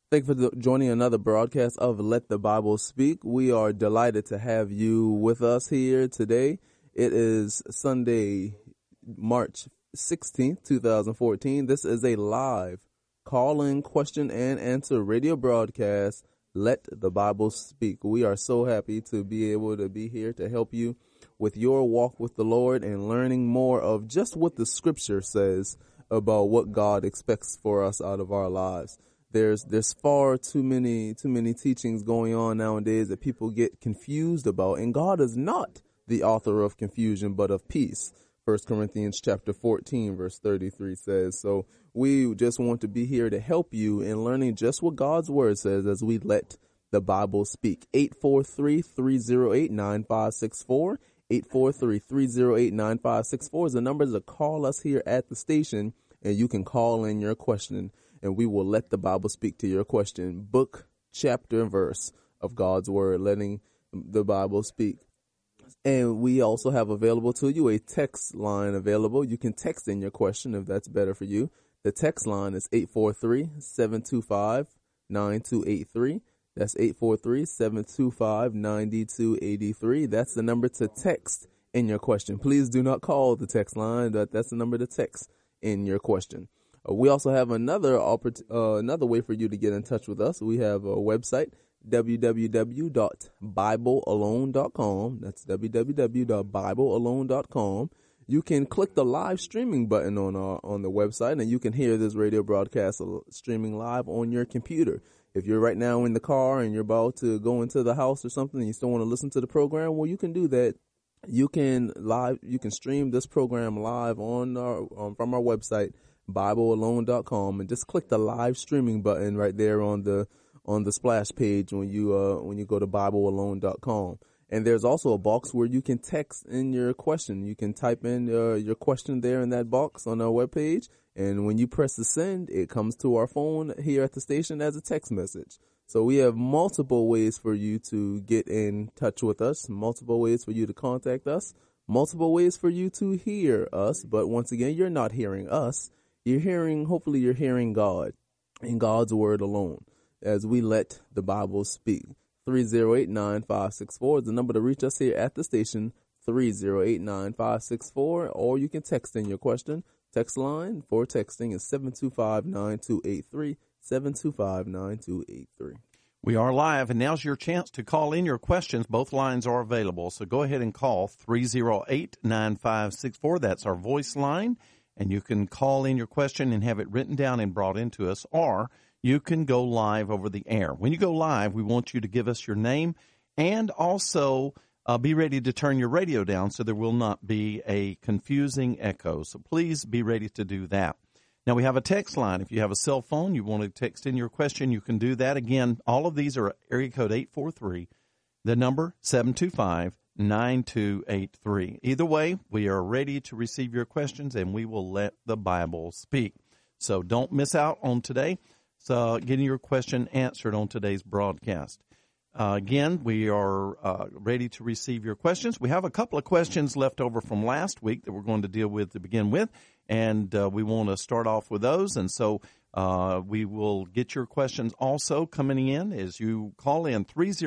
Thank you for joining another broadcast of Let the Bible Speak. We are delighted to have you with us here today. It is Sunday, March 16th, 2014. This is a live call-in question and answer radio broadcast, Let the Bible Speak. We are so happy to be able to be here to help you with your walk with the Lord and learning more of just what the scripture says about what God expects for us out of our lives. There's far too many teachings going on nowadays that people get confused about, and God is not the author of confusion but of peace. 1 Corinthians chapter 14 verse 33 says. So we just want to be here to help you in learning just what God's word says as we let the Bible speak. 843-308-9564. 843-308-9564 is the number to call us here at the station, and you can call in your question, and we will let the Bible speak to your question. Book, chapter, and verse of God's word, letting the Bible speak. And we also have available to you a text line available. You can text in your question if that's better for you. The text line is 843-725-9283. That's 843-725-9283. That's the number to text in your question. Please do not call the text line. That's the number to text in your question. We also have another way for you to get in touch with us. We have a website, www.biblealone.com. That's www.biblealone.com. You can click the live streaming button on the website, and you can hear this radio broadcast streaming live on your computer. If you're right now in the car and you're about to go into the house or something and you still want to listen to the program, well, you can do that. You can stream this program live from our website, BibleAlone.com, and just click the live streaming button right there on the splash page when you go to BibleAlone.com. And there's also a box where you can text in your question. You can type in your question there in that box on our webpage, and when you press the send, it comes to our phone here at the station as a text message. So we have multiple ways for you to get in touch with us, multiple ways for you to contact us, multiple ways for you to hear us. But once again, you're not hearing us. Hopefully you're hearing God and God's word alone as we let the Bible speak. 308-9564 is the number to reach us here at the station, 308-9564, or you can text in your question. Text line for texting is 725-9283, 725-9283. We are live, and now's your chance to call in your questions. Both lines are available, so go ahead and call 308-9564. That's our voice line, and you can call in your question and have it written down and brought into us, or you can go live over the air. When you go live, we want you to give us your name and also be ready to turn your radio down so there will not be a confusing echo. So please be ready to do that. Now, we have a text line. If you have a cell phone, you want to text in your question, you can do that. Again, all of these are area code 843, the number 725-9283. Either way, we are ready to receive your questions, and we will let the Bible speak. So don't miss out on today. So getting your question answered on today's broadcast. Again, we are ready to receive your questions. We have a couple of questions left over from last week that we're going to deal with to begin with, and we want to start off with those. And so we will get your questions also coming in as you call in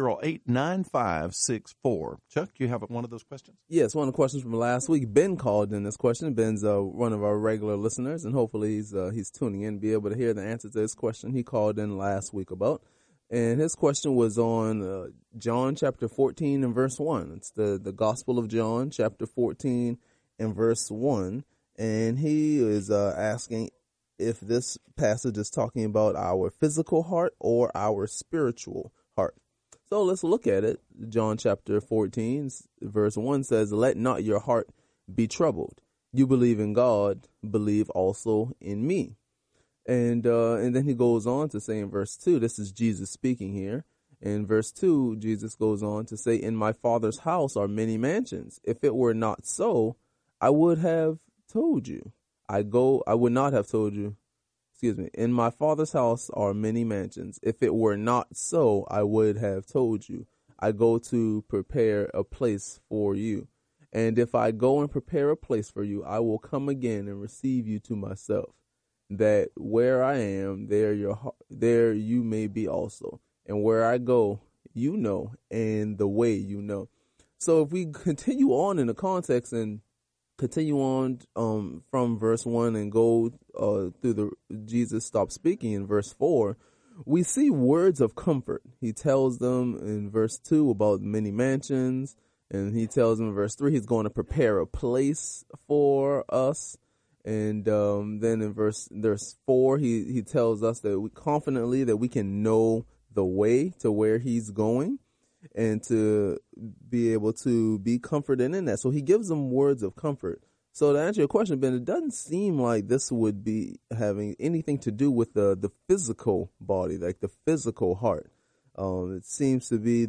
308-9564. Chuck, you have one of those questions? Yes, one of the questions from last week. Ben called in this question. Ben's one of our regular listeners, and hopefully he's tuning in, be able to hear the answer to this question he called in last week about. And his question was on John chapter 14 and verse 1. It's the Gospel of John chapter 14 and verse 1. And he is asking if this passage is talking about our physical heart or our spiritual heart. So let's look at it. John chapter 14 verse 1 says, "Let not your heart be troubled. You believe in God, believe also in me." And then he goes on to say in verse 2, this is Jesus speaking here. In verse 2, Jesus goes on to say, "In my Father's house are many mansions. If it were not so, I would have told you. I would not have told you. In my Father's house are many mansions. If it were not so, I would have told you. I go to prepare a place for you. And if I go and prepare a place for you, I will come again and receive you to myself. that where I am, there you may be also. And where I go, you know, and the way you know. So if we continue on in the context and continue on from verse 1 and go through Jesus stopped speaking in verse 4, we see words of comfort. He tells them in verse 2 about many mansions, and he tells them in verse 3 he's going to prepare a place for us. And then in verse 4, he tells us that we confidently that we can know the way to where he's going and to be able to be comforted in that. So he gives them words of comfort. So to answer your question, Ben, it doesn't seem like this would be having anything to do with the physical body, like the physical heart. It seems to be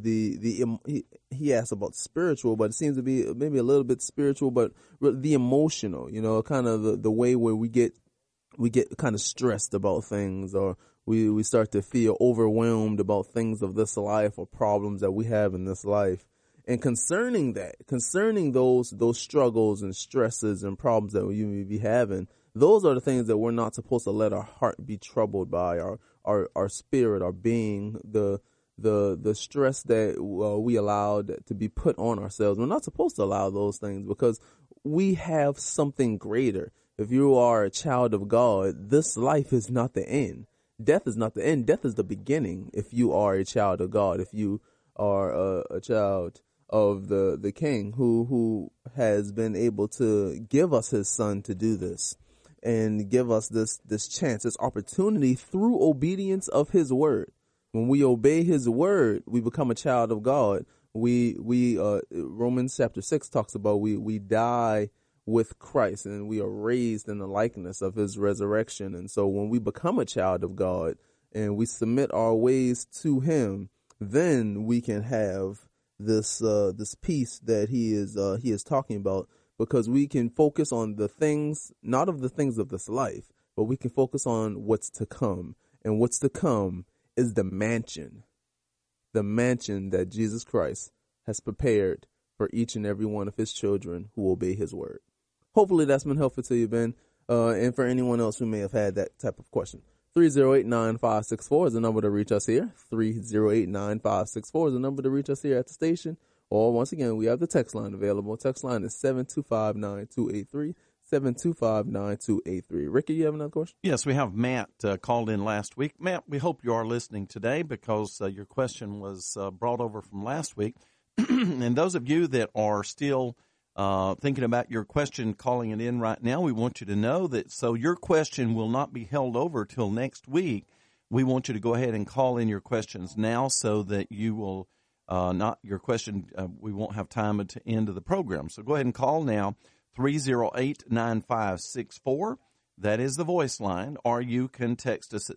he asked about spiritual, but it seems to be maybe a little bit spiritual, but the emotional, kind of the way where we get kind of stressed about things, or we start to feel overwhelmed about things of this life or problems that we have in this life. And concerning those struggles and stresses and problems that you may be having, those are the things that we're not supposed to let our heart be troubled by, our spirit, our being, the stress that we allowed to be put on ourselves. We're not supposed to allow those things because we have something greater. If you are a child of God, this life is not the end. Death is not the end. Death is the beginning. If you are a child of God, if you are a child of the King who has been able to give us his son to do this and give us this chance, this opportunity through obedience of his word. When we obey his word, we become a child of God. We Romans chapter 6 talks about we die with Christ and we are raised in the likeness of his resurrection. And so when we become a child of God and we submit our ways to him, then we can have this peace that he is talking about, because we can focus on the things, not of the things of this life, but we can focus on what's to come. And what's to come is the mansion that Jesus Christ has prepared for each and every one of his children who obey his word. Hopefully that's been helpful to you, Ben, and for anyone else who may have had that type of question. 308-9564 is the number to reach us here. 308-9564 is the number to reach us here at the station. Or once again, we have the text line available. Text line is 725-9283, 725-9283. Ricky, you have another question? Yes, we have Matt called in last week. Matt, we hope you are listening today because your question was brought over from last week. And those of you that are still thinking about your question, calling it in right now, we want you to know that so your question will not be held over till next week. We want you to go ahead and call in your questions now so that you will we won't have time at the end of the program. So go ahead and call now, 308-9564. That is the voice line, or you can text us at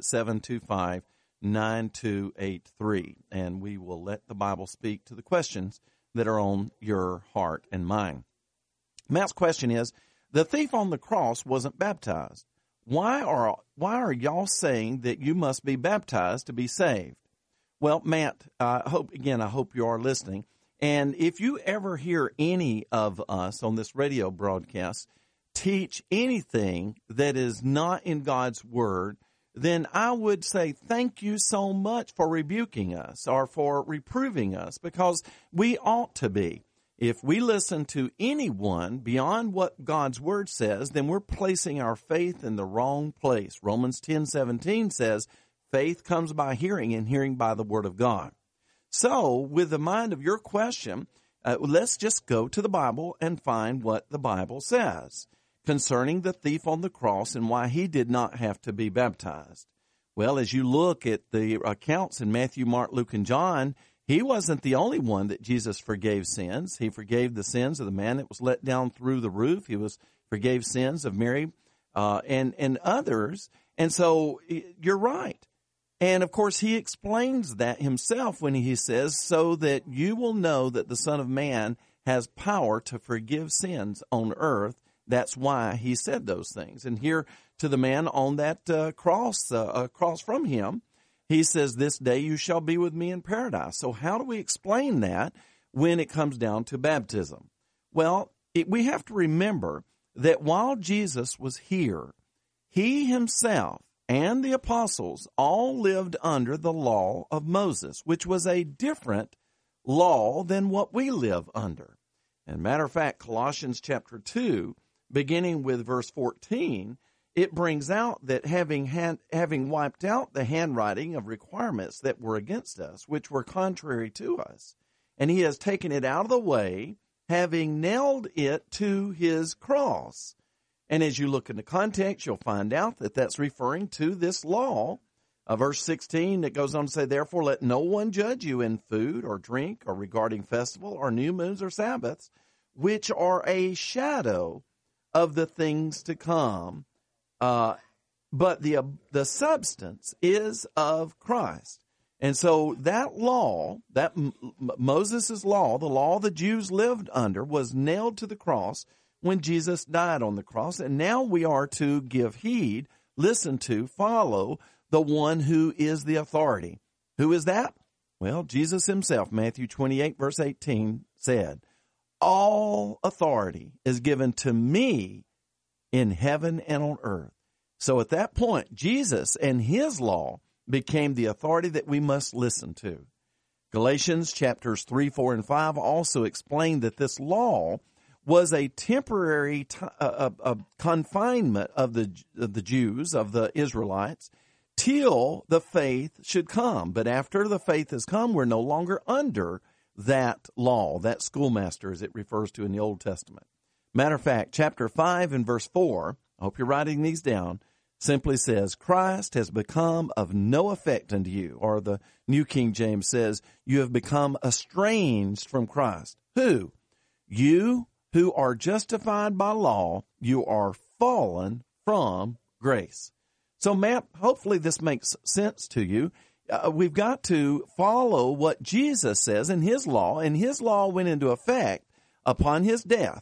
725-9283, and we will let the Bible speak to the questions that are on your heart and mind. Matt's question is, the thief on the cross wasn't baptized. Why are y'all saying that you must be baptized to be saved? Well, Matt, I hope you are listening. And if you ever hear any of us on this radio broadcast teach anything that is not in God's word, then I would say thank you so much for rebuking us or for reproving us, because we ought to be. If we listen to anyone beyond what God's word says, then we're placing our faith in the wrong place. Romans 10:17 says, faith comes by hearing, and hearing by the word of God. So, with the mind of your question, let's just go to the Bible and find what the Bible says concerning the thief on the cross and why he did not have to be baptized. Well, as you look at the accounts in Matthew, Mark, Luke, and John, he wasn't the only one that Jesus forgave sins. He forgave the sins of the man that was let down through the roof. He forgave sins of Mary and others. And so you're right. And, of course, he explains that himself when he says, so that you will know that the Son of Man has power to forgive sins on earth. That's why he said those things. And here to the man on that cross, across from him, he says, this day you shall be with me in paradise. So how do we explain that when it comes down to baptism? Well, we have to remember that while Jesus was here, he himself and the apostles all lived under the law of Moses, which was a different law than what we live under. And matter of fact, Colossians chapter 2, beginning with verse 14, it brings out that having wiped out the handwriting of requirements that were against us, which were contrary to us, and he has taken it out of the way, having nailed it to his cross. And as you look in the context, you'll find out that that's referring to this law. Verse 16, it goes on to say, therefore let no one judge you in food or drink or regarding festival or new moons or Sabbaths, which are a shadow of the things to come. But the substance is of Christ. And so that law, that Moses' law, the law the Jews lived under, was nailed to the cross when Jesus died on the cross. And now we are to give heed, listen to, follow the one who is the authority. Who is that? Well, Jesus himself, Matthew 28, verse 18, said, all authority is given to me in heaven and on earth. So at that point, Jesus and his law became the authority that we must listen to. Galatians chapters 3, 4, and 5 also explain that this law was a temporary confinement of the Jews, of the Israelites, till the faith should come. But after the faith has come, we're no longer under that law, that schoolmaster as it refers to in the Old Testament. Matter of fact, chapter 5 and verse 4, I hope you're writing these down, simply says, Christ has become of no effect unto you. Or the New King James says, you have become estranged from Christ. Who? You who are justified by law, you are fallen from grace. So, Matt, hopefully this makes sense to you. We've got to follow what Jesus says in his law, and his law went into effect upon his death.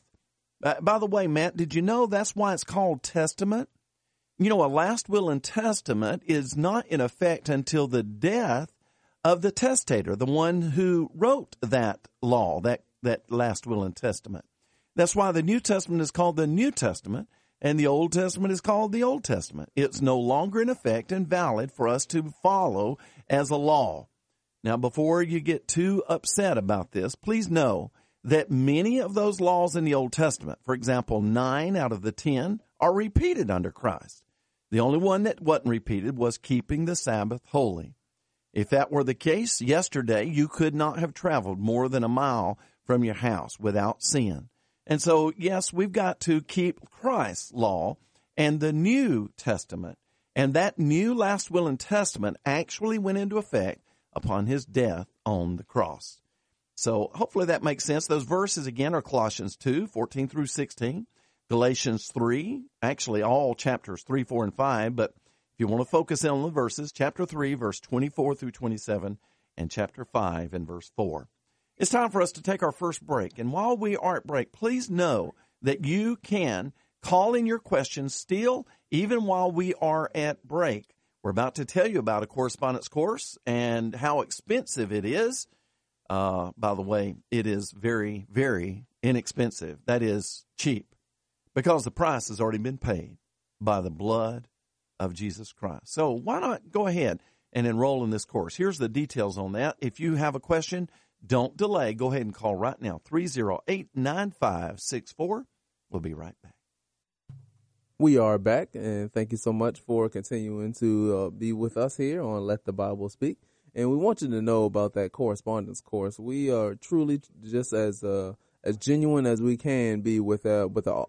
By the way, Matt, did you know that's why it's called testament? You know, a last will and testament is not in effect until the death of the testator, the one who wrote that law, that last will and testament. That's why the New Testament is called the New Testament, and the Old Testament is called the Old Testament. It's no longer in effect and valid for us to follow as a law. Now, before you get too upset about this, please know that many of those laws in the Old Testament, for example, 9 out of the 10, are repeated under Christ. The only one that wasn't repeated was keeping the Sabbath holy. If that were the case, yesterday you could not have traveled more than a mile from your house without sin. And so, yes, we've got to keep Christ's law and the New Testament. And that new last will and testament actually went into effect upon his death on the cross. So hopefully that makes sense. Those verses, again, are Colossians 2, 14 through 16, Galatians 3, actually all chapters 3, 4, and 5. But if you want to focus in on the verses, chapter 3, verse 24 through 27, and chapter 5 and verse 4. It's time for us to take our first break. And while we are at break, please know that you can call in your questions still, even while we are at break. We're about to tell you about a correspondence course and how expensive it is. By the way, it is very, very inexpensive. That is cheap, because the price has already been paid by the blood of Jesus Christ. So why not go ahead and enroll in this course? Here's the details on that. If you have a question, don't delay. Go ahead and call right now, 308-9564. We'll be right back. We are back, and thank you so much for continuing to be with us here on Let the Bible Speak. And we want you to know about that correspondence course. We are truly just as genuine as we can be with the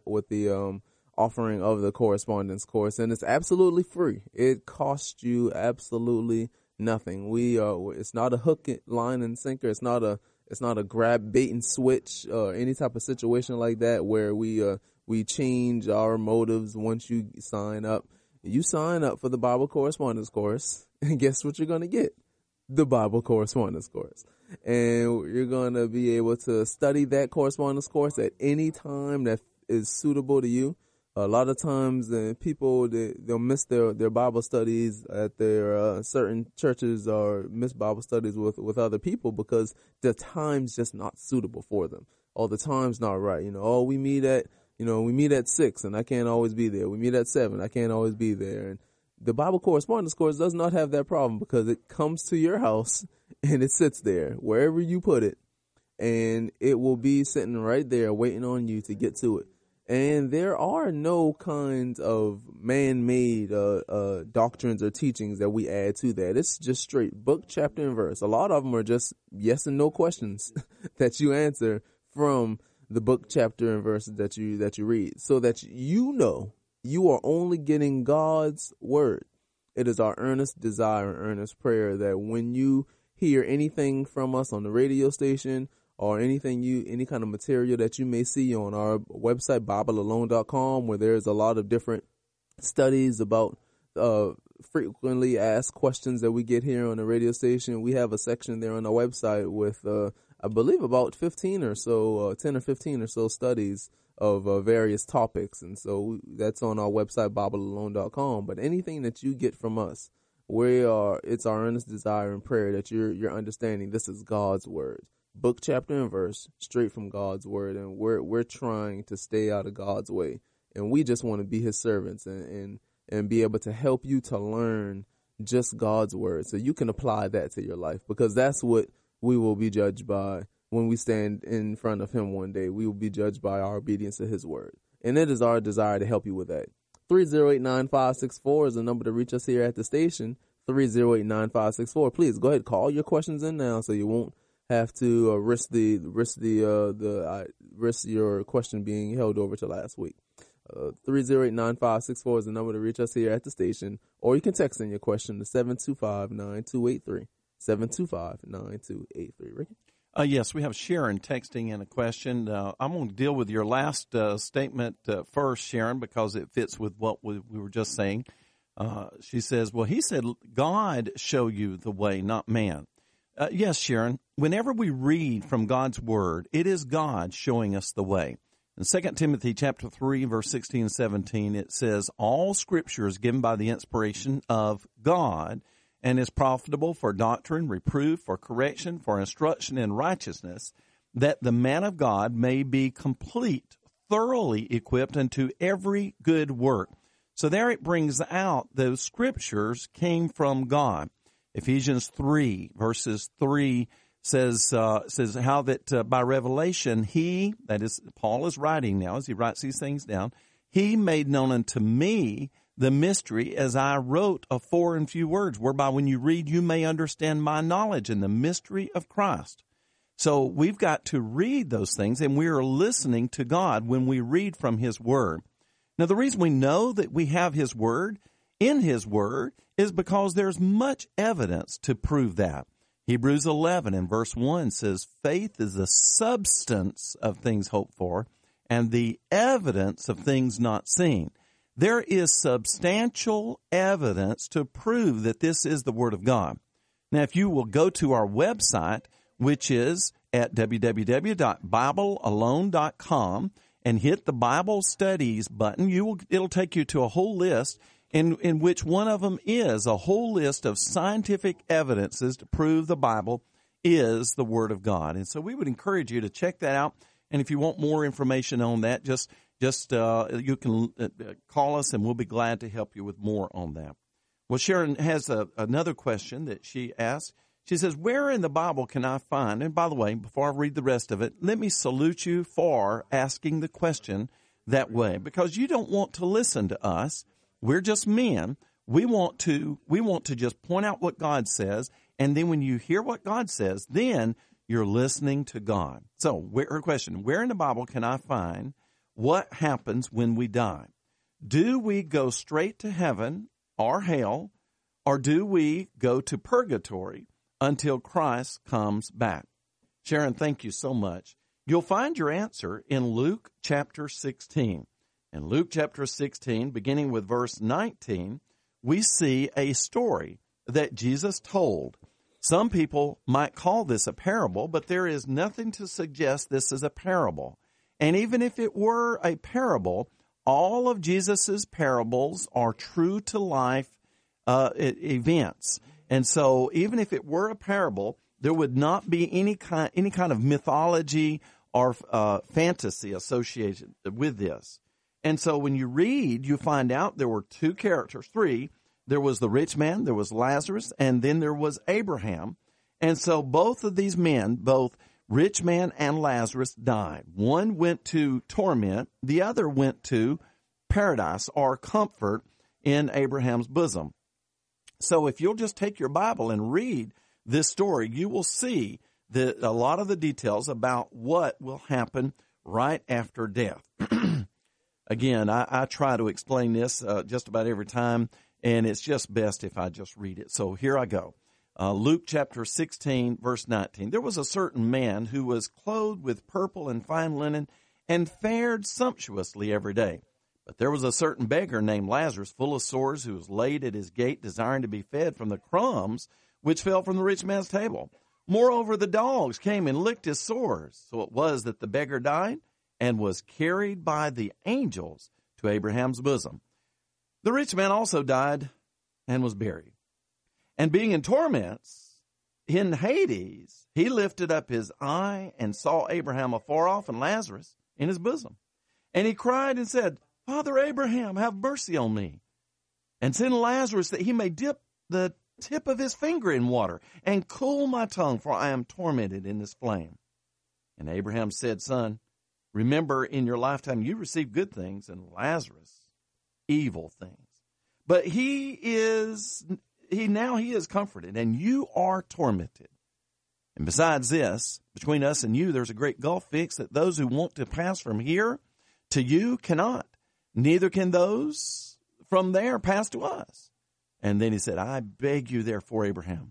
offering of the correspondence course, and it's absolutely free. It costs you absolutely nothing. It's not a hook, line, and sinker. It's not a grab, bait, and switch or any type of situation like that where we change our motives once you sign up. You sign up for the Bible correspondence course, and guess what you're going to get? The Bible correspondence course. And you're going to be able to study that correspondence course at any time that is suitable to you. A lot of times people, they'll miss their Bible studies at their certain churches, or miss Bible studies with other people because the time's just not suitable for them. Or the time's not right. We meet at we meet at 6 and I can't always be there. We meet at 7, I can't always be there. And the Bible Correspondence Course does not have that problem because it comes to your house and it sits there wherever you put it, and it will be sitting right there waiting on you to get to it. And there are no kinds of man-made doctrines or teachings that we add to that. It's just straight book, chapter, and verse. A lot of them are just yes and no questions that you answer from the book, chapter, and verses that you read, so that you are only getting God's word. It is our earnest desire and earnest prayer that when you hear anything from us on the radio station, or any kind of material that you may see on our website, BibleAlone.com, where there's a lot of different studies about frequently asked questions that we get here on the radio station. We have a section there on our website with, I believe, about 10 or 15 or so studies of various topics. And so that's on our website, BibleAlone.com. But anything that you get from us, it's our earnest desire and prayer that you're understanding this is God's word. Book, chapter, and verse, straight from God's word, and we're trying to stay out of God's way, and we just want to be His servants and be able to help you to learn just God's word, so you can apply that to your life, because that's what we will be judged by when we stand in front of Him one day. We will be judged by our obedience to His word, and it is our desire to help you with that. 308-9564 is the number to reach us here at the station. 308-9564. Please go ahead, call your questions in now, so you won't have to risk your question being held over to last week. 308-9564 is the number to reach us here at the station, or you can text in your question to 725-9283. 725-9283. Ricky? Yes, we have Sharon texting in a question. I'm going to deal with your last statement first, Sharon, because it fits with what we were just saying. She says, well, he said, God show you the way, not man. Yes, Sharon, whenever we read from God's word, it is God showing us the way. In 2 Timothy chapter 3, verse 16 and 17, it says, all scripture is given by the inspiration of God and is profitable for doctrine, reproof, for correction, for instruction in righteousness, that the man of God may be complete, thoroughly equipped unto every good work. So there it brings out those scriptures came from God. Ephesians 3, verses 3 says how that by revelation he, that is, Paul is writing now as he writes these things down, he made known unto me the mystery as I wrote afore in few words, whereby when you read you may understand my knowledge in the mystery of Christ. So we've got to read those things, and we are listening to God when we read from His Word. Now the reason we know that we have His Word in His Word is because there's much evidence to prove that. Hebrews 11 and verse 1 says, faith is the substance of things hoped for and the evidence of things not seen. There is substantial evidence to prove that this is the Word of God. Now, if you will go to our website, which is at www.BibleAlone.com, and hit the Bible Studies button, it'll take you to a whole list in which one of them is a whole list of scientific evidences to prove the Bible is the Word of God. And so we would encourage you to check that out. And if you want more information on that, just you can call us, and we'll be glad to help you with more on that. Well, Sharon has another question that she asked. She says, where in the Bible can I find, and by the way, before I read the rest of it, let me salute you for asking the question that way, because you don't want to listen to us. We're just men. We want to just point out what God says, and then when you hear what God says, then you're listening to God. So, her question, where in the Bible can I find what happens when we die? Do we go straight to heaven or hell, or do we go to purgatory until Christ comes back? Sharon, thank you so much. You'll find your answer in Luke chapter 16. In Luke chapter 16, beginning with verse 19, we see a story that Jesus told. Some people might call this a parable, but there is nothing to suggest this is a parable. And even if it were a parable, all of Jesus's parables are true to life events. And so even if it were a parable, there would not be any kind of mythology or fantasy associated with this. And so when you read, you find out there were two characters, three. There was the rich man, there was Lazarus, and then there was Abraham. And so both of these men, both rich man and Lazarus, died. One went to torment, the other went to paradise or comfort in Abraham's bosom. So if you'll just take your Bible and read this story, you will see a lot of the details about what will happen right after death. Again, I try to explain this just about every time, and it's just best if I just read it. So here I go. Luke chapter 16, verse 19. There was a certain man who was clothed with purple and fine linen and fared sumptuously every day. But there was a certain beggar named Lazarus, full of sores, who was laid at his gate, desiring to be fed from the crumbs which fell from the rich man's table. Moreover, the dogs came and licked his sores. So it was that the beggar died and was carried by the angels to Abraham's bosom. The rich man also died and was buried. And being in torments in Hades, he lifted up his eye and saw Abraham afar off and Lazarus in his bosom. And he cried and said, Father Abraham, have mercy on me, and send Lazarus that he may dip the tip of his finger in water and cool my tongue, for I am tormented in this flame. And Abraham said, Son, remember in your lifetime you received good things, and Lazarus evil things. But he is comforted, and you are tormented. And besides this, between us and you, there's a great gulf fixed, that those who want to pass from here to you cannot, neither can those from there pass to us. And then he said, I beg you, therefore, Abraham,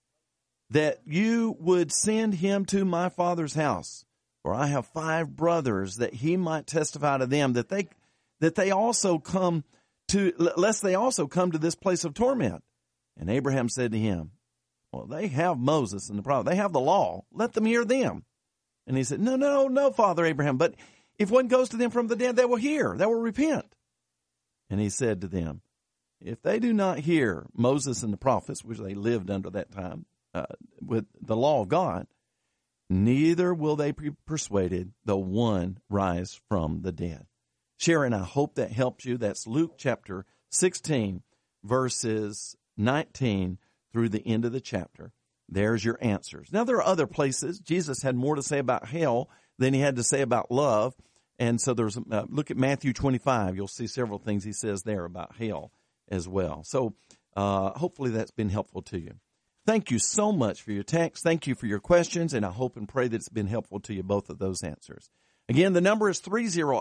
that you would send him to my father's house, for I have 5 brothers, that he might testify to them that they also come to, lest they also come to this place of torment. And Abraham said to him, well, they have Moses and the prophet. They have the law. Let them hear them. And he said, no, Father Abraham, but if one goes to them from the dead, they will hear, they will repent. And he said to them, if they do not hear Moses and the prophets, which they lived under that time, with the law of God, neither will they be persuaded, though one rise from the dead. Sharon, I hope that helps you. That's Luke chapter 16, verses 19 through the end of the chapter. There's your answers. Now, there are other places. Jesus had more to say about hell than he had to say about love. And so there's, look at Matthew 25. You'll see several things he says there about hell as well. So hopefully that's been helpful to you. Thank you so much for your text. Thank you for your questions, and I hope and pray that it's been helpful to you, both of those answers. Again, the number is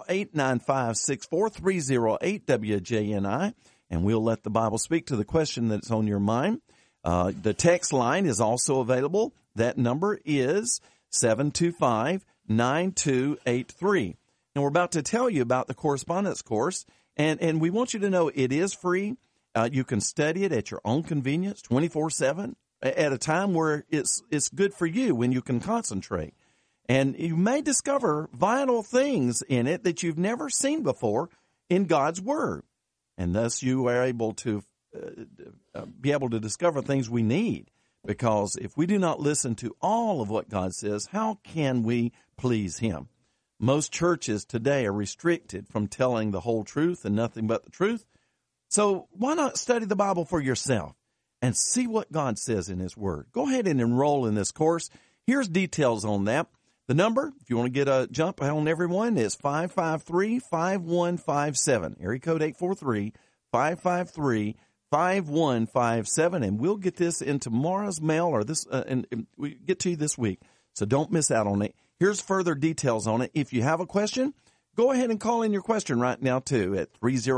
308-9564, 308-WJNI, and we'll let the Bible speak to the question that's on your mind. The text line is also available. That number is 725-9283. And we're about to tell you about the correspondence course, and we want you to know it is free. You can study it at your own convenience, 24/7, at a time where it's good for you when you can concentrate. And you may discover vital things in it that you've never seen before in God's Word. And thus you are able to be able to discover things we need. Because if we do not listen to all of what God says, how can we please Him? Most churches today are restricted from telling the whole truth and nothing but the truth. So why not study the Bible for yourself and see what God says in His Word? Go ahead and enroll in this course. Here's details on that. The number, if you want to get a jump on everyone, is 553-5157. Area code 843-553-5157. And we'll get this in tomorrow's mail, or this, and we get to you this week. So don't miss out on it. Here's further details on it. If you have a question, go ahead and call in your question right now, too, at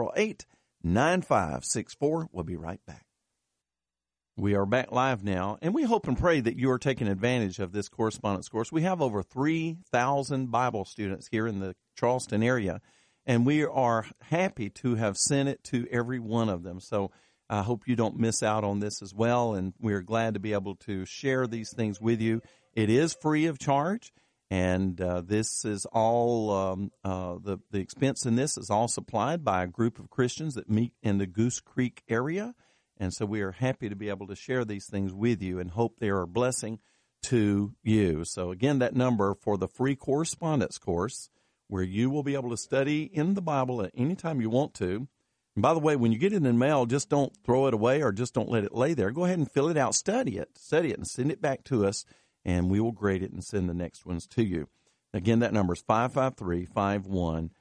308-9564. We'll be right back. We are back live now, and we hope and pray that you are taking advantage of this correspondence course. We have over 3,000 Bible students here in the Charleston area, and we are happy to have sent it to every one of them. So I hope you don't miss out on this as well, and we're glad to be able to share these things with you. It is free of charge, and this is all, the expense in this is all supplied by a group of Christians that meet in the Goose Creek area. And so we are happy to be able to share these things with you and hope they are a blessing to you. So again, that number for the free correspondence course, where you will be able to study in the Bible at any time you want to. And by the way, when you get it in the mail, just don't throw it away or just don't let it lay there. Go ahead and fill it out, study it, and send it back to us, and we will grade it and send the next ones to you. Again, that number is 553-5157,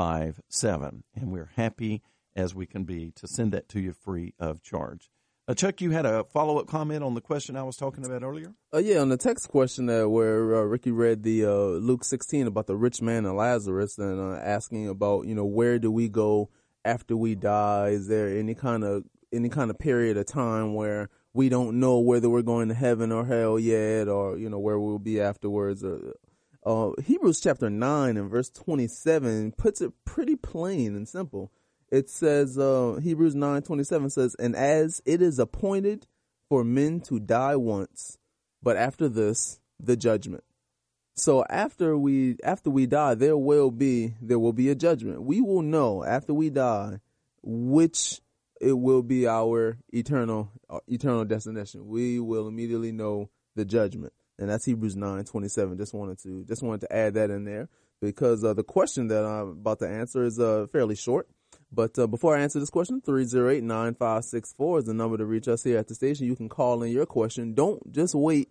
and we're happy as we can be to send that to you free of charge. Chuck, you had a follow-up comment on the question I was talking about earlier? Yeah, on the text question where Ricky read the Luke 16 about the rich man and Lazarus, and asking about, where do we go after we die? Is there any kind of period of time where we don't know whether we're going to heaven or hell yet, or where we'll be afterwards? Hebrews chapter 9 and verse 27 puts it pretty plain and simple. It says, Hebrews 9:27 says, "And as it is appointed for men to die once, but after this, the judgment." So after we die, there will be a judgment. We will know after we die which it will be our eternal destination. We will immediately know the judgment, and that's Hebrews 9:27. Just wanted to add that in there, because the question that I'm about to answer is fairly short. But before I answer this question, 308-9564 is the number to reach us here at the station. You can call in your question. Don't just wait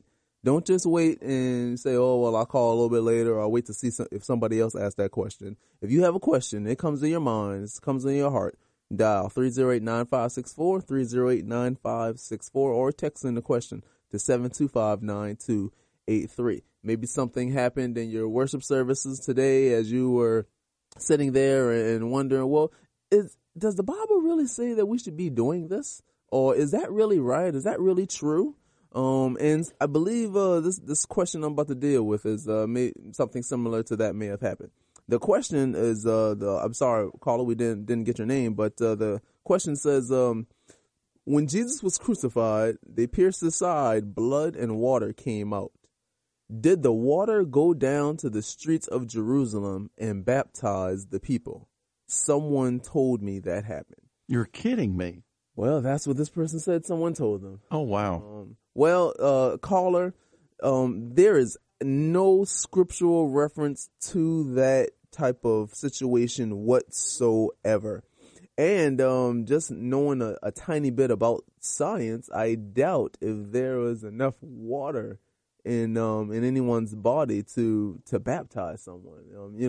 and say, "Oh, well, I'll call a little bit later," or "I'll wait to see if somebody else asks that question." If you have a question, it comes in your mind, it comes in your heart, dial 308-9564, 308-9564, or text in the question to 725-9283. Maybe something happened in your worship services today as you were sitting there and wondering, well, does the Bible really say that we should be doing this? Or is that really right? Is that really true? And I believe this question I'm about to deal with is something similar to that may have happened. The question is, I'm sorry, caller, we didn't get your name, but the question says, when Jesus was crucified, they pierced his side, blood and water came out. Did the water go down to the streets of Jerusalem and baptize the people? Someone told me that happened. You're kidding me. Well, that's what this person said. Someone told them. Oh, wow. Caller, there is no scriptural reference to that type of situation whatsoever. And just knowing a tiny bit about science, I doubt if there was enough water in anyone's body to baptize someone.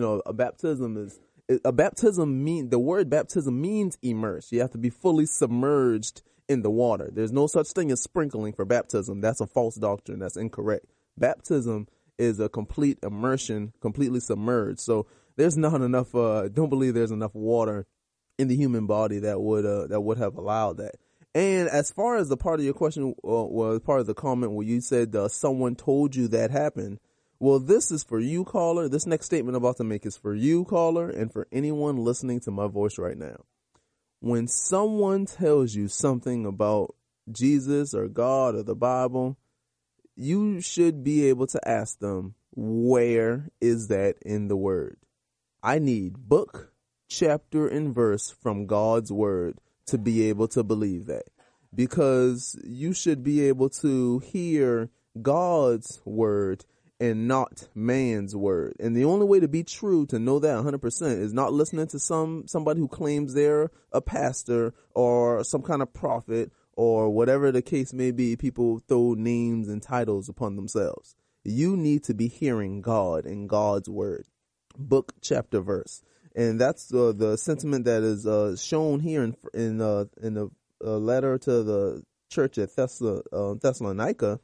The word baptism means immerse. You have to be fully submerged in the water. There's no such thing as sprinkling for baptism. That's a false doctrine. That's incorrect. Baptism is a complete immersion, completely submerged. So there's not enough. Don't believe there's enough water in the human body that would have allowed that. And as far as the part of your question was part of the comment where you said someone told you that happened. Well, this is for you, caller. This next statement I'm about to make is for you, caller, and for anyone listening to my voice right now. When someone tells you something about Jesus or God or the Bible, you should be able to ask them, where is that in the Word? I need book, chapter, and verse from God's Word to be able to believe that, because you should be able to hear God's Word and not man's word. And the only way to be true, to know that 100%, is not listening to somebody who claims they're a pastor or some kind of prophet or whatever the case may be. People throw names and titles upon themselves. You need to be hearing God and God's word, book, chapter, verse. And that's the sentiment that is shown here in the letter to the church at Thessalonica.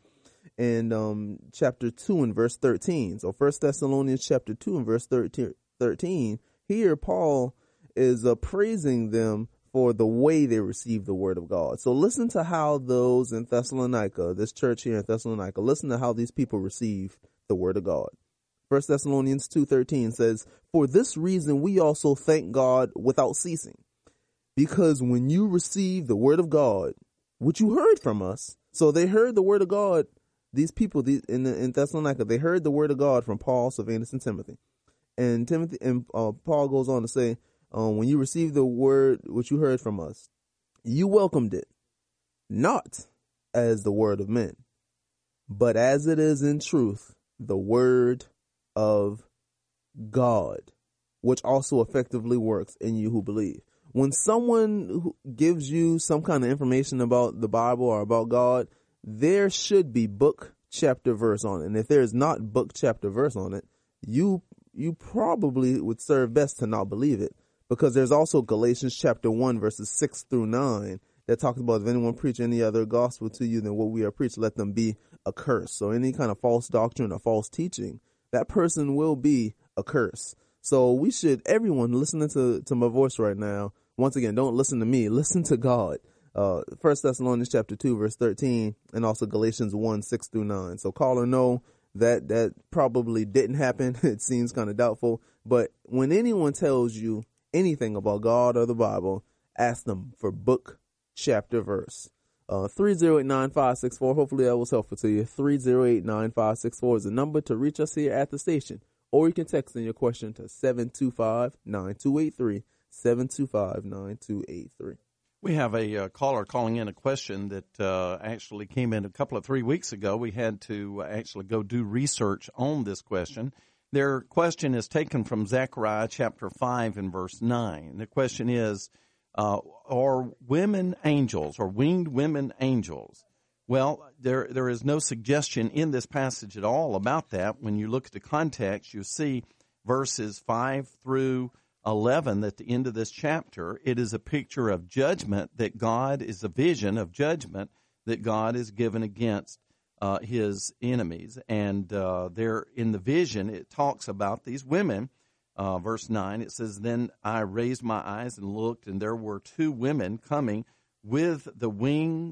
And chapter 2 and verse 13. So 1 Thessalonians chapter 2 and verse 13. Here Paul is praising them for the way they received the word of God. So listen to how those in Thessalonica, this church here in Thessalonica, listen to how these people receive the word of God. 1 Thessalonians 2:13 says, "For this reason we also thank God without ceasing, because when you received the word of God, which you heard from us," so they heard the word of God. These people in Thessalonica, they heard the word of God from Paul, Silvanus, and Timothy. And Paul goes on to say, when you received the word which you heard from us, you welcomed it, not as the word of men, but as it is in truth, the word of God, which also effectively works in you who believe. When someone gives you some kind of information about the Bible or about God, there should be book, chapter, verse on it. And if there is not book, chapter, verse on it, you probably would serve best to not believe it, because there's also Galatians chapter 1 verses 6 through 9 that talks about, if anyone preach any other gospel to you than what we are preached, let them be accursed. So any kind of false doctrine or false teaching, that person will be accursed. So we should, everyone listening to my voice right now, once again, don't listen to me, listen to God. 1 Thessalonians chapter 2 verse 13, and also Galatians 1 6 through 9. So call or no, that probably didn't happen. It seems kind of doubtful. But when anyone tells you anything about God or the Bible, ask them for book, chapter, verse. 308-9564. Hopefully that was helpful to you. 308-9564 is the number to reach us here at the station. Or you can text in your question to 725-9283, 725-9283. We have a caller calling in a question that actually came in 3 weeks ago. We had to actually go do research on this question. Their question is taken from Zechariah chapter 5 and verse 9. The question is, are women angels or winged women angels? Well, there is no suggestion in this passage at all about that. When you look at the context, you see verses 5 through 11 at the end of this chapter. It is a picture of judgment that God is a vision of judgment that God is given against his enemies. And there in the vision, it talks about these women. Verse 9, it says, "Then I raised my eyes and looked, and there were two women coming with the wind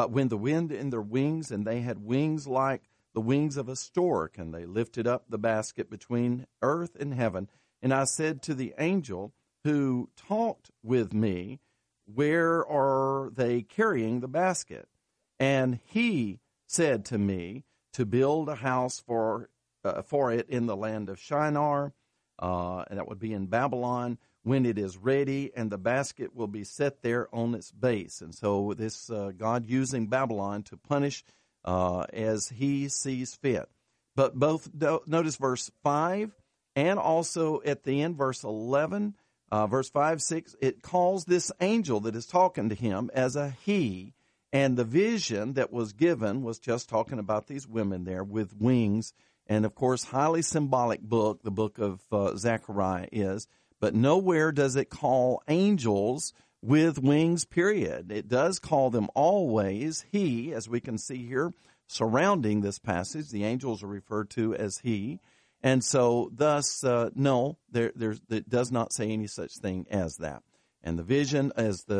in their wings, and they had wings like the wings of a stork, and they lifted up the basket between earth and heaven. And I said to the angel who talked with me, where are they carrying the basket? And he said to me to build a house for it in the land of Shinar, and that would be in Babylon, when it is ready, and the basket will be set there on its base." And so this God using Babylon to punish as he sees fit. But both notice verse 5 and also at the end, verse 11, verse 5, 6, it calls this angel that is talking to him as a he. And the vision that was given was just talking about these women there with wings. And, of course, highly symbolic book, the book of Zechariah is. But nowhere does it call angels with wings, period. It does call them always he, as we can see here surrounding this passage. The angels are referred to as he. And so, thus, no, it does not say any such thing as that. And the vision,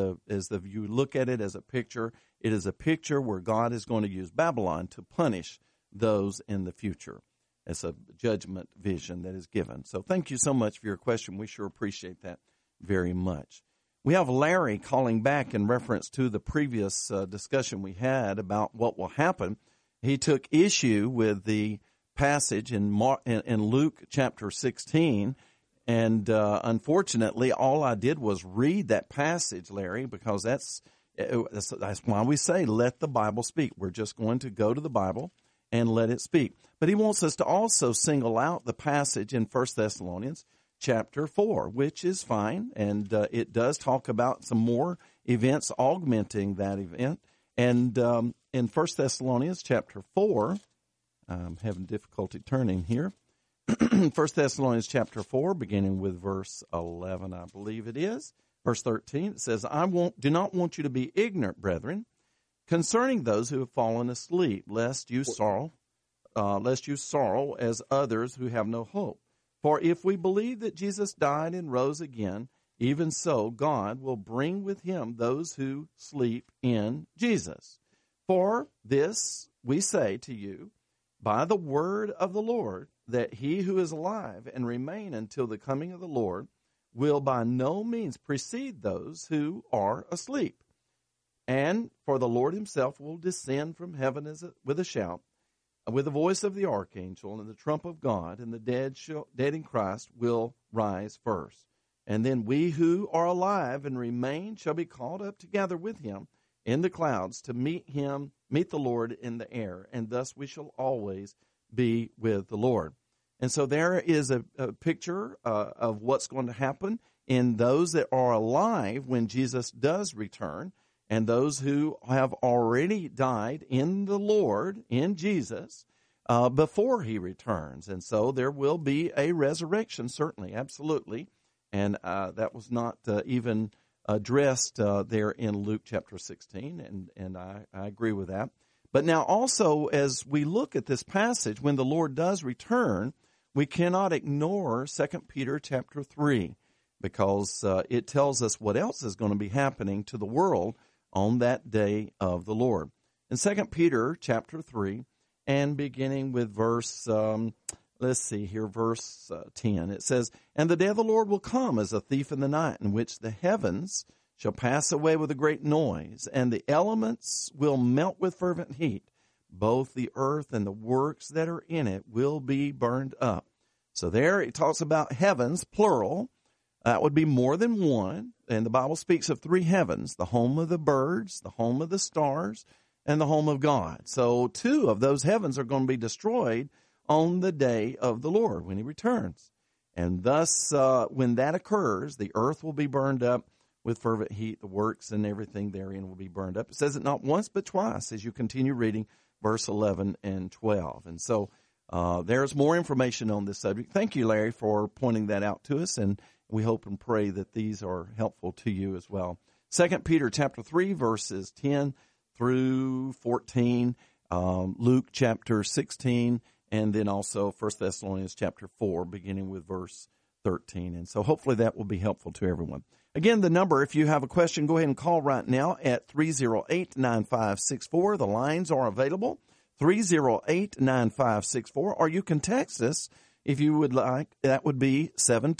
you look at it as a picture, it is a picture where God is going to use Babylon to punish those in the future. It's a judgment vision that is given. So thank you so much for your question. We sure appreciate that very much. We have Larry calling back in reference to the previous discussion we had about what will happen. He took issue with the passage in Luke chapter 16, and unfortunately, all I did was read that passage, Larry, because that's why we say let the Bible speak. We're just going to go to the Bible and let it speak. But he wants us to also single out the passage in 1 Thessalonians chapter 4, which is fine, and it does talk about some more events augmenting that event. And in 1 Thessalonians chapter 4, I'm having difficulty turning here. 1 Thessalonians chapter 4, beginning with verse 11, I believe it is. Verse 13, it says, do not want you to be ignorant, brethren, concerning those who have fallen asleep, lest you sorrow as others who have no hope. For if we believe that Jesus died and rose again, even so God will bring with him those who sleep in Jesus. For this we say to you by the word of the Lord, that he who is alive and remain until the coming of the Lord will by no means precede those who are asleep. And for the Lord himself will descend from heaven with a shout, with the voice of the archangel and the trump of God, and the dead in Christ will rise first. And then we who are alive and remain shall be caught up together with him in the clouds to meet him meet the Lord in the air, and thus we shall always be with the Lord. And so there is a picture of what's going to happen in those that are alive when Jesus does return, and those who have already died in the Lord, in Jesus, before he returns. And so there will be a resurrection, certainly, absolutely. And that was not even addressed there in Luke chapter 16, and I agree with that. But now also, as we look at this passage, when the Lord does return, we cannot ignore 2 Peter chapter 3, because it tells us what else is going to be happening to the world on that day of the Lord. In 2 Peter chapter 3, and beginning with verse, verse 10, it says, "And the day of the Lord will come as a thief in the night, in which the heavens shall pass away with a great noise, and the elements will melt with fervent heat. Both the earth and the works that are in it will be burned up." So there it talks about heavens, plural. That would be more than one. And the Bible speaks of three heavens, the home of the birds, the home of the stars, and the home of God. So two of those heavens are going to be destroyed on the day of the Lord when he returns. And thus, when that occurs, the earth will be burned up with fervent heat. The works and everything therein will be burned up. It says it not once but twice as you continue reading verse 11 and 12. And so there's more information on this subject. Thank you, Larry, for pointing that out to us, and we hope and pray that these are helpful to you as well. 2 Peter chapter 3, verses 10 through 14, Luke chapter 16, and then also 1 Thessalonians chapter 4, beginning with verse 13. And so hopefully that will be helpful to everyone. Again, the number, if you have a question, go ahead and call right now at 308-9564. The lines are available, 308-9564, or you can text us if you would like. That would be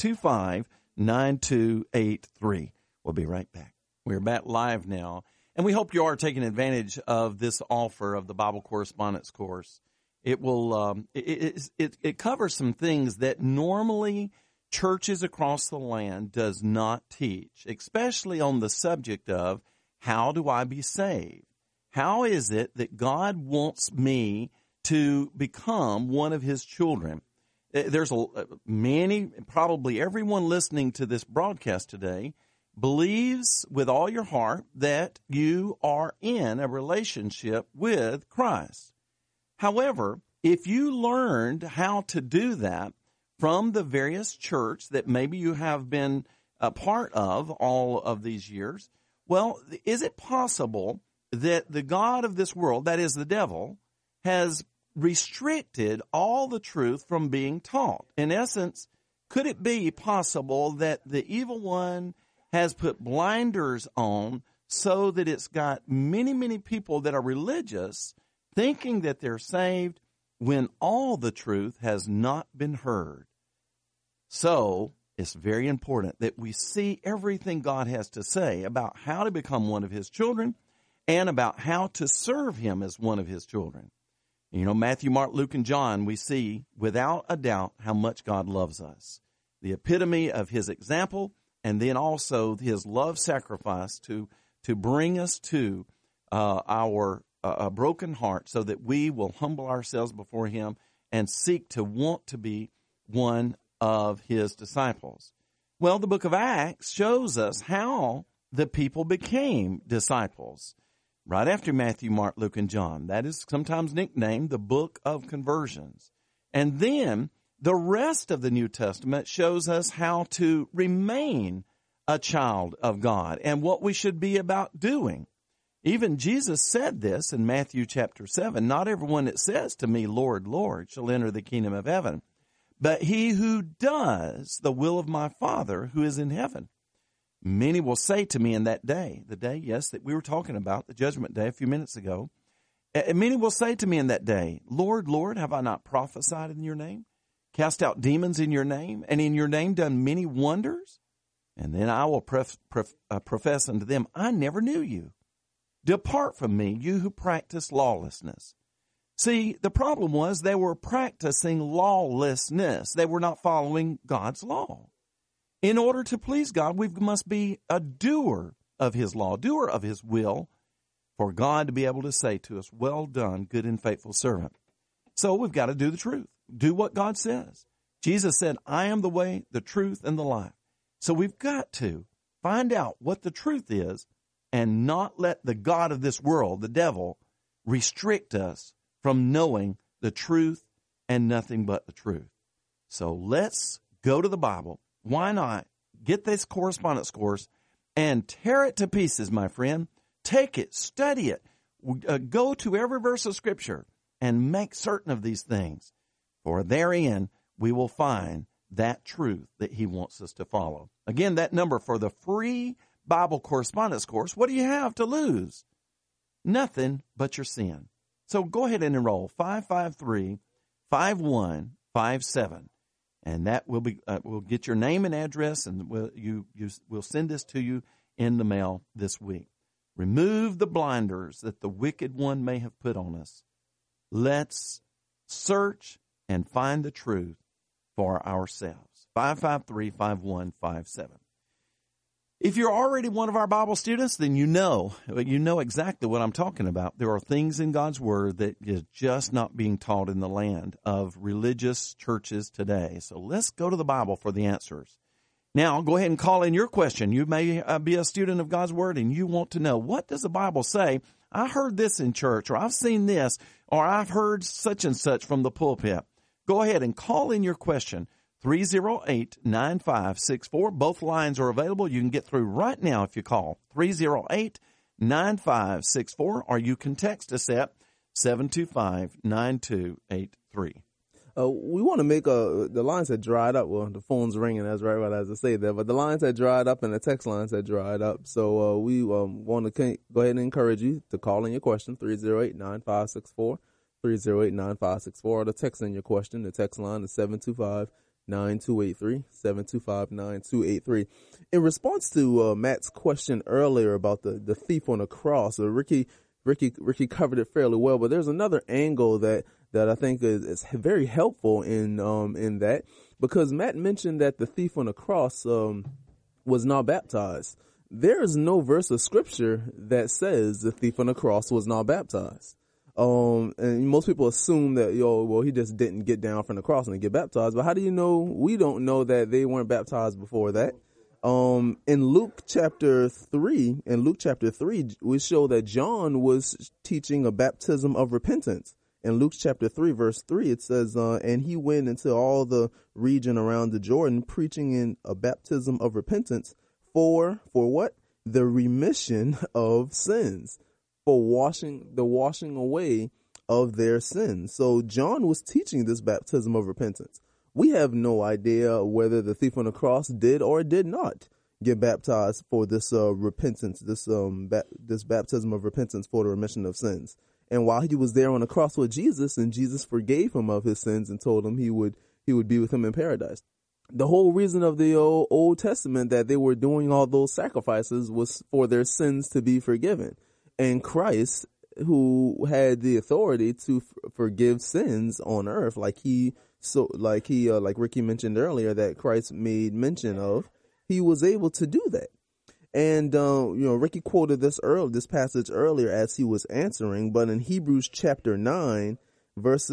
725-9283. We'll be right back. We're back live now, and we hope you are taking advantage of this offer of the Bible Correspondence Course. It will it covers some things that normally churches across the land does not teach, especially on the subject of how do I be saved? How is it that God wants me to become one of his children? There's many, probably everyone listening to this broadcast today believes with all your heart that you are in a relationship with Christ. However, if you learned how to do that from the various church that maybe you have been a part of all of these years, well, is it possible that the God of this world, that is the devil, has restricted all the truth from being taught? In essence, could it be possible that the evil one has put blinders on so that it's got many, many people that are religious thinking that they're saved when all the truth has not been heard? So it's very important that we see everything God has to say about how to become one of his children and about how to serve him as one of his children. You know, Matthew, Mark, Luke, and John, we see without a doubt how much God loves us. The epitome of his example, and then also his love sacrifice to bring us to our broken heart so that we will humble ourselves before him and seek to want to be one of his disciples. Well, the book of Acts shows us how the people became disciples. Right after Matthew, Mark, Luke, and John. That is sometimes nicknamed the book of conversions. And then the rest of the New Testament shows us how to remain a child of God and what we should be about doing. Even Jesus said this in Matthew chapter 7, "Not everyone that says to me, 'Lord, Lord,' shall enter the kingdom of heaven, but he who does the will of my Father who is in heaven. Many will say to me in that day," the day, yes, that we were talking about, the judgment day a few minutes ago, "Many will say to me in that day, 'Lord, Lord, have I not prophesied in your name, cast out demons in your name, and in your name done many wonders?' And then I will profess unto them, 'I never knew you. Depart from me, you who practice lawlessness.'" See, the problem was they were practicing lawlessness. They were not following God's law. In order to please God, we must be a doer of his law, doer of his will. for God to be able to say to us, well done, good and faithful servant. So we've got to do the truth. Do what God says. Jesus said, I am the way, the truth, and the life. So we've got to find out what the truth is and not let the God of this world, the devil, restrict us from knowing the truth and nothing but the truth. So let's go to the Bible. Why not get this correspondence course and tear it to pieces, my friend? Take it, study it, go to every verse of Scripture and make certain of these things. For therein we will find that truth that he wants us to follow. Again, that number for the free Bible correspondence course, what do you have to lose? Nothing but your sin. So go ahead and enroll 553-5157. And that will be we'll get your name and address, and we'll send this to you in the mail this week. Remove the blinders that the wicked one may have put on us. Let's search and find the truth for ourselves. 553-5157. If you're already one of our Bible students, then you know exactly what I'm talking about. There are things in God's Word that is just not being taught in the land of religious churches today. So let's go to the Bible for the answers. Now, go ahead and call in your question. You may be a student of God's Word and you want to know, what does the Bible say? I heard this in church, or I've seen this, or I've heard such and such from the pulpit. Go ahead and call in your question. 308-9564. Both lines are available. You can get through right now if you call 308-9564, or you can text us at 725-9283. We want to make the lines had dried up. Well, the phone's ringing, that's right as I say that, but the lines had dried up and the text lines had dried up. So we want to go ahead and encourage you to call in your question, 308-9564, 308-9564, or to text in your question. The text line is 725-9283, 725-9283. In response to Matt's question earlier about the thief on the cross, Ricky covered it fairly well, but there's another angle that I think is very helpful in that, because Matt mentioned that the thief on the cross was not baptized. There is no verse of Scripture that says the thief on the cross was not baptized. And most people assume that, he just didn't get down from the cross and get baptized. But how do you know? We don't know that they weren't baptized before that. In Luke chapter 3, we show that John was teaching a baptism of repentance. In Luke chapter 3, verse 3, it says, and he went into all the region around the Jordan, preaching in a baptism of repentance for what? The remission of sins. For the washing away of their sins. So John was teaching this baptism of repentance. We have no idea whether the thief on the cross did or did not get baptized for this repentance, this baptism of repentance for the remission of sins. And while he was there on the cross with Jesus, and Jesus forgave him of his sins and told him he would be with him in paradise. The whole reason of the Old Testament that they were doing all those sacrifices was for their sins to be forgiven. And Christ, who had the authority to forgive sins on earth, like Ricky mentioned earlier, that Christ made mention of, he was able to do that. And Ricky quoted this passage earlier as he was answering, but in Hebrews chapter 9, verse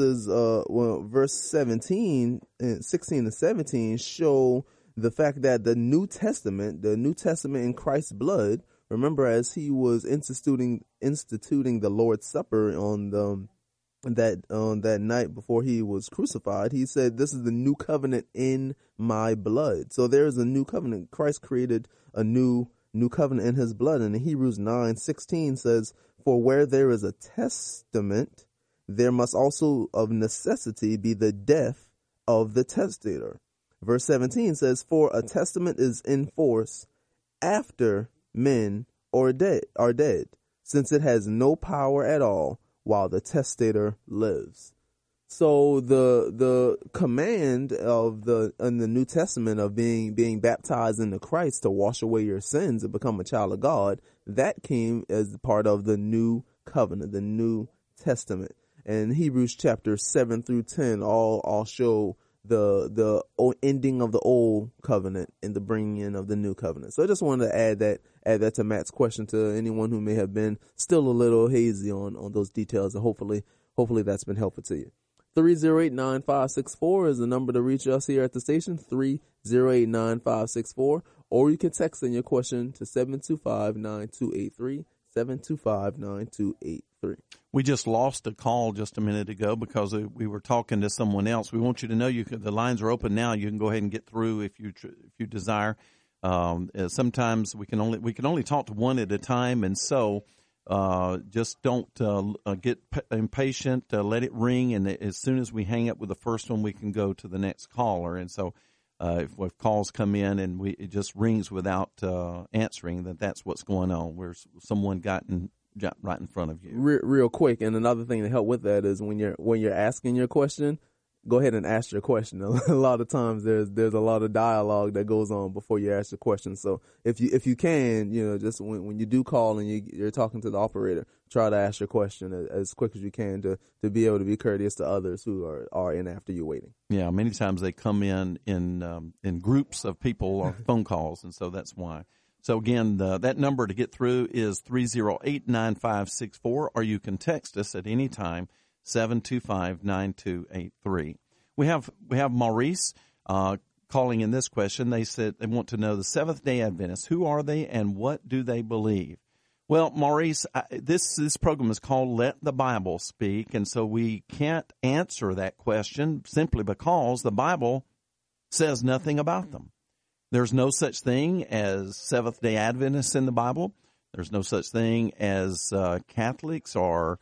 16 and 17 show the fact that the New Testament in Christ's blood. Remember, as he was instituting the Lord's Supper on that night before he was crucified, he said, "This is the new covenant in my blood." So there is a new covenant. Christ created a new covenant in his blood. And in Hebrews 9:16 says, "For where there is a testament, there must also of necessity be the death of the testator." Verse 17 says, "For a testament is in force after men are dead, since it has no power at all while the testator lives." So the command in the New Testament of being baptized into Christ to wash away your sins and become a child of God, that came as part of the new covenant, the New Testament. And Hebrews chapter 7 through 10 all show the ending of the old covenant and the bringing in of the new covenant. So I just wanted to add that to Matt's question to anyone who may have been still a little hazy on those details, and hopefully that's been helpful to you. 308-9564 is the number to reach us here at the station, 308-9564, or you can text in your question to 725-9283, 725-9283. We just lost a call just a minute ago because we were talking to someone else. We want you to know the lines are open now. You can go ahead and get through if you desire. Sometimes we can only talk to one at a time, and so just don't get impatient. Let it ring, and as soon as we hang up with the first one, we can go to the next caller. And so if calls come in and it just rings without answering, that's what's going on, where someone got right in front of you. Real quick, and another thing to help with that is when you're asking your question, go ahead and ask your question. A lot of times there's a lot of dialogue that goes on before you ask your question. So if you can, just when you do call and you're talking to the operator, try to ask your question as quick as you can to be able to be courteous to others who are in after you waiting. Yeah, many times they come in groups of people or phone calls, and so that's why. So again, that number to get through is 308-9564, or you can text us at any time, 725-9283. We have Maurice calling in this question. They said they want to know the Seventh-day Adventists. Who are they and what do they believe? Well, Maurice, this program is called Let the Bible Speak, and so we can't answer that question simply because the Bible says nothing about them. There's no such thing as Seventh-day Adventists in the Bible. There's no such thing as Catholics or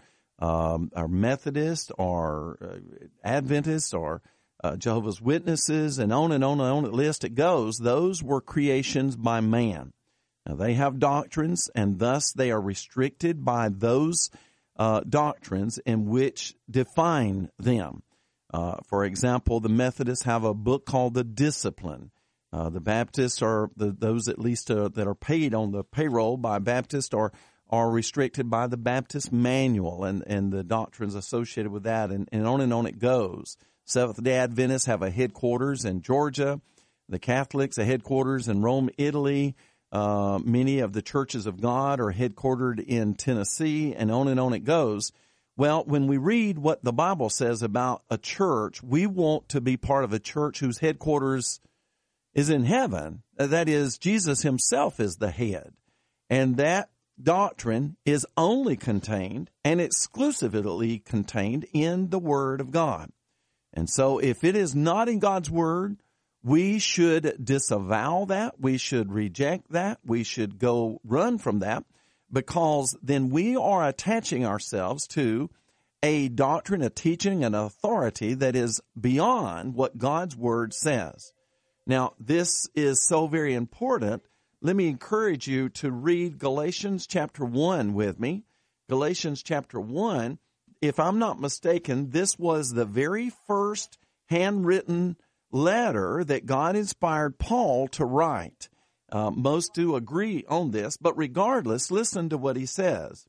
Methodists or Adventists or Jehovah's Witnesses, and on and on and on the list it goes. Those were creations by man. Now, they have doctrines, and thus they are restricted by those doctrines in which define them. For example, the Methodists have a book called The Discipline. The Baptists are those at least that are paid on the payroll by Baptists are restricted by the Baptist Manual and the doctrines associated with that, and on it goes. Seventh-day Adventists have a headquarters in Georgia. The Catholics, a headquarters in Rome, Italy. Many of the churches of God are headquartered in Tennessee, and on it goes. Well, when we read what the Bible says about a church, we want to be part of a church whose headquarters is in heaven. That is, Jesus himself is the head. And that doctrine is only contained and exclusively contained in the Word of God. And so if it is not in God's Word, we should disavow that. We should reject that. We should go run from that, because then we are attaching ourselves to a doctrine, a teaching, an authority that is beyond what God's Word says. Now, this is so very important. Let me encourage you to read Galatians chapter 1 with me. Galatians chapter 1, if I'm not mistaken, this was the very first handwritten letter that God inspired Paul to write. Most do agree on this, but regardless, listen to what he says.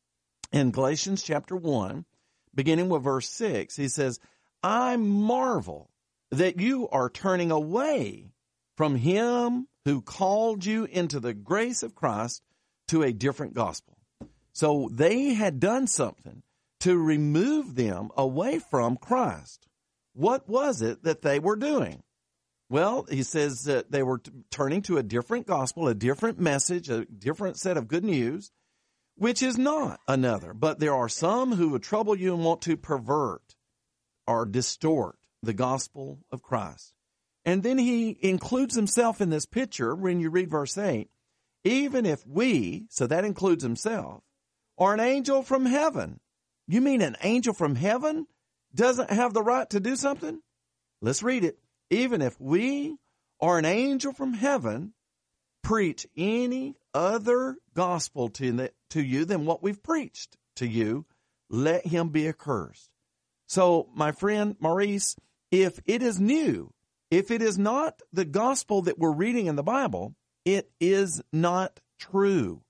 In Galatians chapter 1, beginning with verse 6, he says, I marvel that you are turning away from him who called you into the grace of Christ to a different gospel. So they had done something to remove them away from Christ. What was it that they were doing? Well, he says that they were turning to a different gospel, a different message, a different set of good news, which is not another. But there are some who would trouble you and want to pervert or distort the gospel of Christ. And then he includes himself in this picture when you read verse 8. Even if we, so that includes himself, are an angel from heaven. You mean an angel from heaven doesn't have the right to do something? Let's read it. Even if we or an angel from heaven preach any other gospel to you than what we've preached to you, let him be accursed. So, my friend Maurice, if it is new, if it is not the gospel that we're reading in the Bible, it is not true.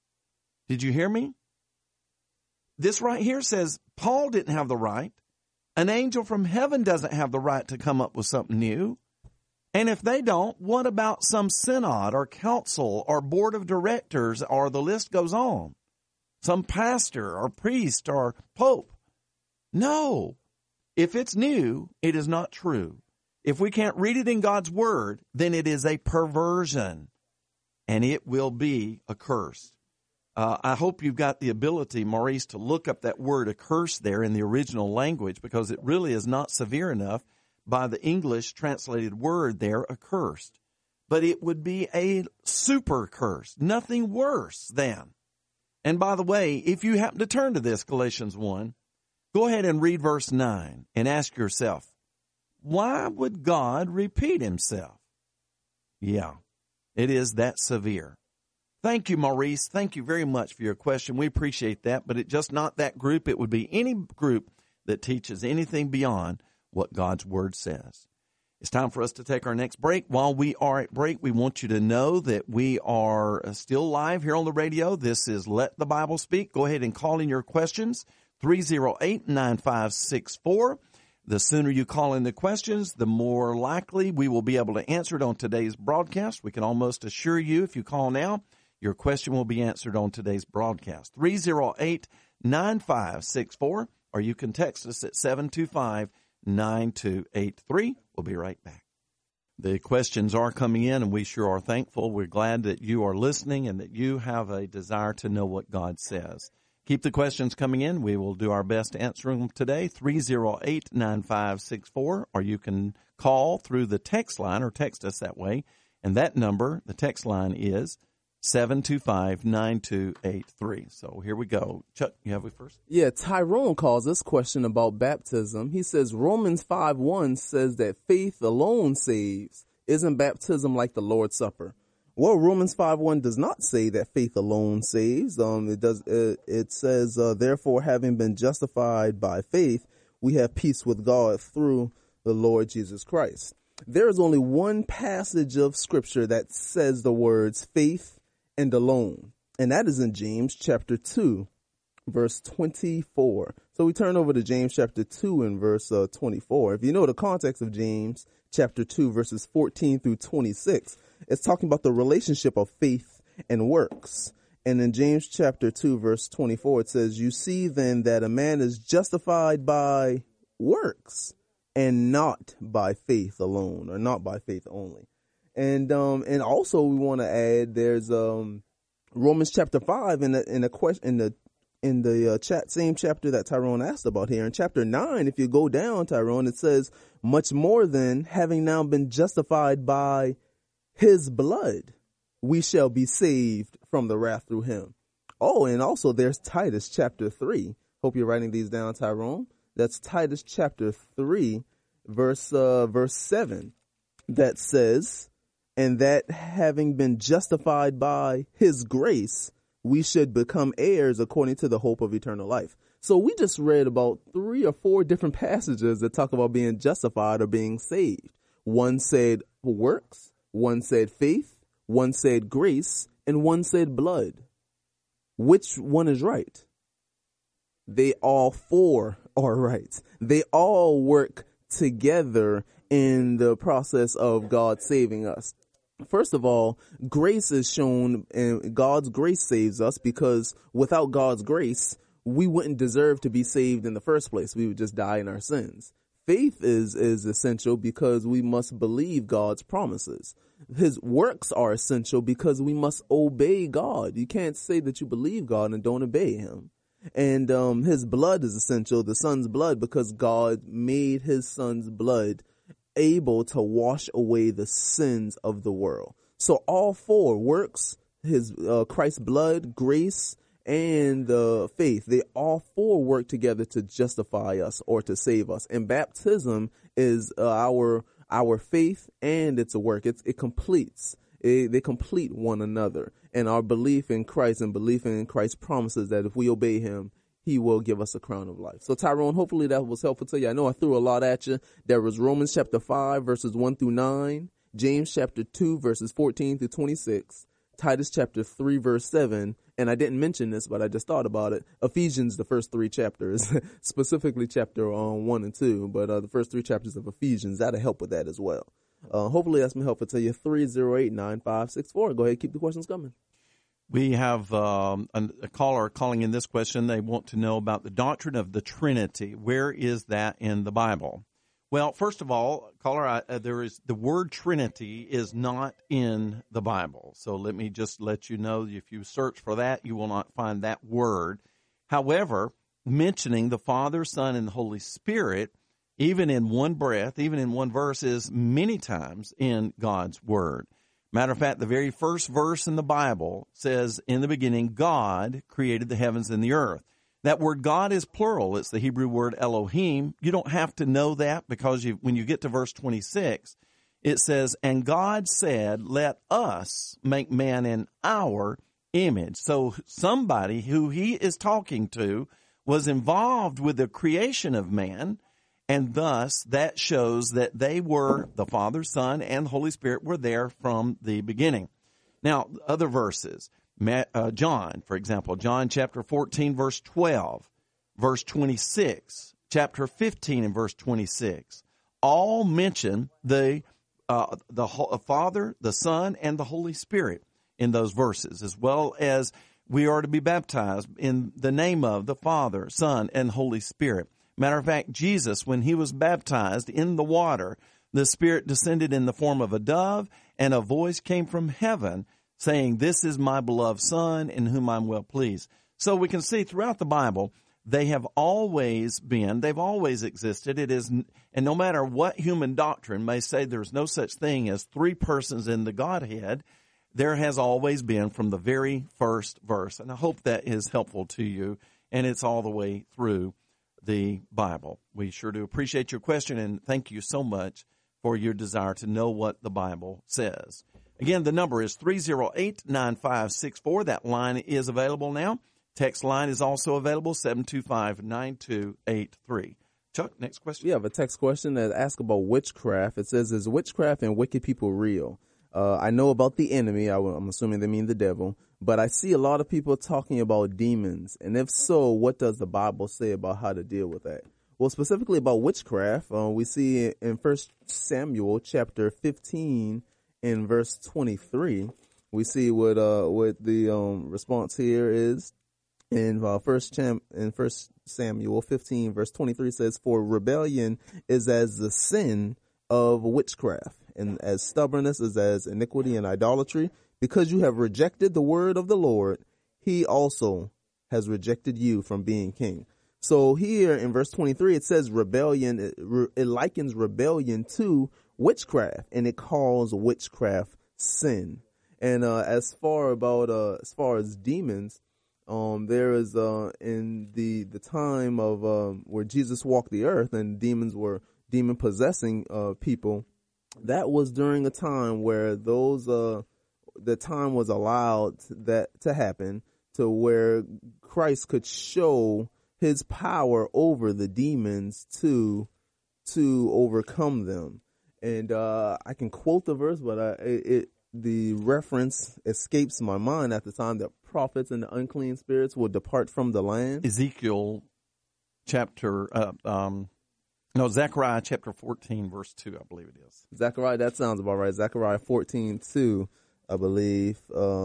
Did you hear me? This right here says Paul didn't have the right An angel from heaven doesn't have the right to come up with something new. And if they don't, what about some synod or council or board of directors, or the list goes on? Some pastor or priest or pope? No. If it's new, it is not true. If we can't read it in God's word, then it is a perversion, and it will be accursed. I hope you've got the ability, Maurice, to look up that word accursed there in the original language, because it really is not severe enough by the English translated word there, accursed. But it would be a super curse, nothing worse than. And by the way, if you happen to turn to this, Galatians 1, go ahead and read verse 9 and ask yourself, why would God repeat himself? Yeah, it is that severe. Thank you, Maurice. Thank you very much for your question. We appreciate that, but it's just not that group. It would be any group that teaches anything beyond what God's word says. It's time for us to take our next break. While we are at break, we want you to know that we are still live here on the radio. This is Let the Bible Speak. Go ahead and call in your questions, 308-9564. The sooner you call in the questions, the more likely we will be able to answer it on today's broadcast. We can almost assure you, if you call now, your question will be answered on today's broadcast. 308-9564, or you can text us at 725-9283. We'll be right back. The questions are coming in, and we sure are thankful. We're glad that you are listening and that you have a desire to know what God says. Keep the questions coming in. We will do our best to answer them today, 308-9564, or you can call through the text line or text us that way. And that number, the text line, is 725-9283. So here we go. Chuck, you have it first? Yeah, Tyrone calls this question about baptism. He says Romans 5:1 says that faith alone saves. Isn't baptism like the Lord's Supper? Well, Romans 5:1 does not say that faith alone saves. It says, therefore, having been justified by faith, we have peace with God through the Lord Jesus Christ. There is only one passage of Scripture that says the words faith and alone, and that is in James chapter 2, verse 24. So we turn over to James chapter 2 and verse 24. If you know the context of James chapter 2, verses 14 through 26, it's talking about the relationship of faith and works. And in James chapter 2, verse 24, it says, you see then that a man is justified by works and not by faith alone, or not by faith only. And also we want to add, there's Romans chapter 5 in the same chapter that Tyrone asked about here. In chapter 9, if you go down, Tyrone, it says, much more than having now been justified by his blood, we shall be saved from the wrath through him. Oh, and also there's Titus chapter 3. Hope you're writing these down, Tyrone. That's Titus chapter 3, verse 7, that says, and that having been justified by his grace, we should become heirs according to the hope of eternal life. So we just read about 3 or 4 different passages that talk about being justified or being saved. One said works, one said faith, one said grace, and one said blood. Which one is right? They all 4 are right. They all work together in the process of God saving us. First of all, grace is shown, and God's grace saves us, because without God's grace, we wouldn't deserve to be saved in the first place. We would just die in our sins. Faith is essential because we must believe God's promises. His works are essential because we must obey God. You can't say that you believe God and don't obey him. And his blood is essential, the son's blood, because God made his son's blood able to wash away the sins of the world. So all 4 works, his Christ's blood, grace, and faith, they all 4 work together to justify us or to save us. And baptism is our faith, and it's a work. It completes. They complete one another. And our belief in Christ and belief in Christ's promises that if we obey him, he will give us a crown of life. So Tyrone, hopefully that was helpful to you. I know I threw a lot at you. There was Romans chapter 5, verses 1 through 9, James chapter 2, verses 14 through 26, Titus chapter 3, verse 7, and I didn't mention this, but I just thought about it. Ephesians, the first 3 chapters, specifically chapter 1 and 2, but the first 3 chapters of Ephesians, that'll help with that as well. Hopefully that's been helpful to you. 308-9564. Go ahead, keep the questions coming. We have a caller calling in this question. They want to know about the doctrine of the Trinity. Where is that in the Bible? Well, first of all, caller, the word Trinity is not in the Bible. So let me just let you know, if you search for that, you will not find that word. However, mentioning the Father, Son, and the Holy Spirit, even in one breath, even in one verse, is many times in God's Word. Matter of fact, the very first verse in the Bible says, in the beginning, God created the heavens and the earth. That word God is plural. It's the Hebrew word Elohim. You don't have to know that, because when you get to verse 26, it says, and God said, let us make man in our image. So somebody who he is talking to was involved with the creation of man, and thus that shows that they were, the Father, Son, and the Holy Spirit were there from the beginning. Now, other verses. John, for example, John chapter 14, verse 12, verse 26, chapter 15 and verse 26, all mention the Father, the Son, and the Holy Spirit in those verses, as well as we are to be baptized in the name of the Father, Son, and Holy Spirit. Matter of fact, Jesus, when he was baptized in the water, the Spirit descended in the form of a dove, and a voice came from heaven saying, this is my beloved Son, in whom I'm well pleased. So we can see throughout the Bible, they have always been, they've always existed. It is, and no matter what human doctrine may say there's no such thing as 3 persons in the Godhead, there has always been from the very first verse. And I hope that is helpful to you, and it's all the way through the Bible. We sure do appreciate your question, and thank you so much for your desire to know what the Bible says. Again, the number is 308-9564. That line is available now. Text line is also available, 725-9283. Chuck, next question. We have a text question that asks about witchcraft. It says, is witchcraft and wicked people real? I know about the enemy. I'm assuming they mean the devil. But I see a lot of people talking about demons. And if so, what does the Bible say about how to deal with that? Well, specifically about witchcraft, we see in 1 Samuel chapter 15 in verse 23, we see what the response here is. In 1 Samuel 15 verse 23 says, for rebellion is as the sin of witchcraft, and as stubbornness is as iniquity and idolatry. Because you have rejected the word of the Lord, he also has rejected you from being king. So here in verse 23, it says rebellion, it likens rebellion to witchcraft, and it calls witchcraft sin. And as far as demons, there is in the time of where Jesus walked the earth and demons were demon possessing people, that was during a time where the time was allowed that to happen, to where Christ could show his power over the demons to overcome them. And I can quote the verse, but the reference escapes my mind at the time, that prophets and the unclean spirits will depart from the land. Ezekiel chapter, Zechariah chapter 14, verse 2, I believe it is. Zechariah, that sounds about right. Zechariah 14:2, I believe.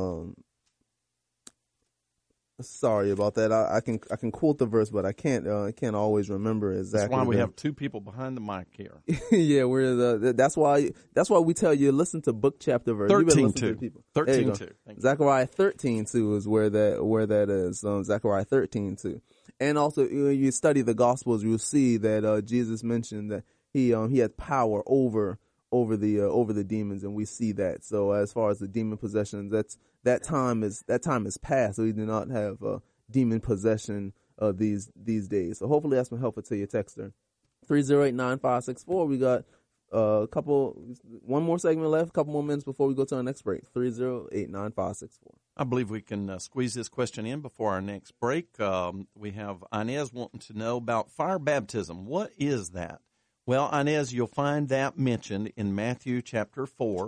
Sorry about that. I can quote the verse, but I can't always remember exactly. That's why we have 2 people behind the mic here. Yeah, that's why we tell you, listen to book chapter verse. 13:2. 13:2. Zechariah 13:2 is where that is. Zechariah 13:2. And also, when you study the Gospels, you'll see that Jesus mentioned that he had power over the demons, and we see that. So as far as the demon possession, that time is past. So we do not have demon possession these days. So hopefully that's been helpful to your texter. 308-9564. We got one more segment left, a couple more minutes before we go to our next break. 308-9564. I believe we can squeeze this question in before our next break. We have Inez wanting to know about fire baptism. What is that? Well, Inez, you'll find that mentioned in Matthew chapter 4,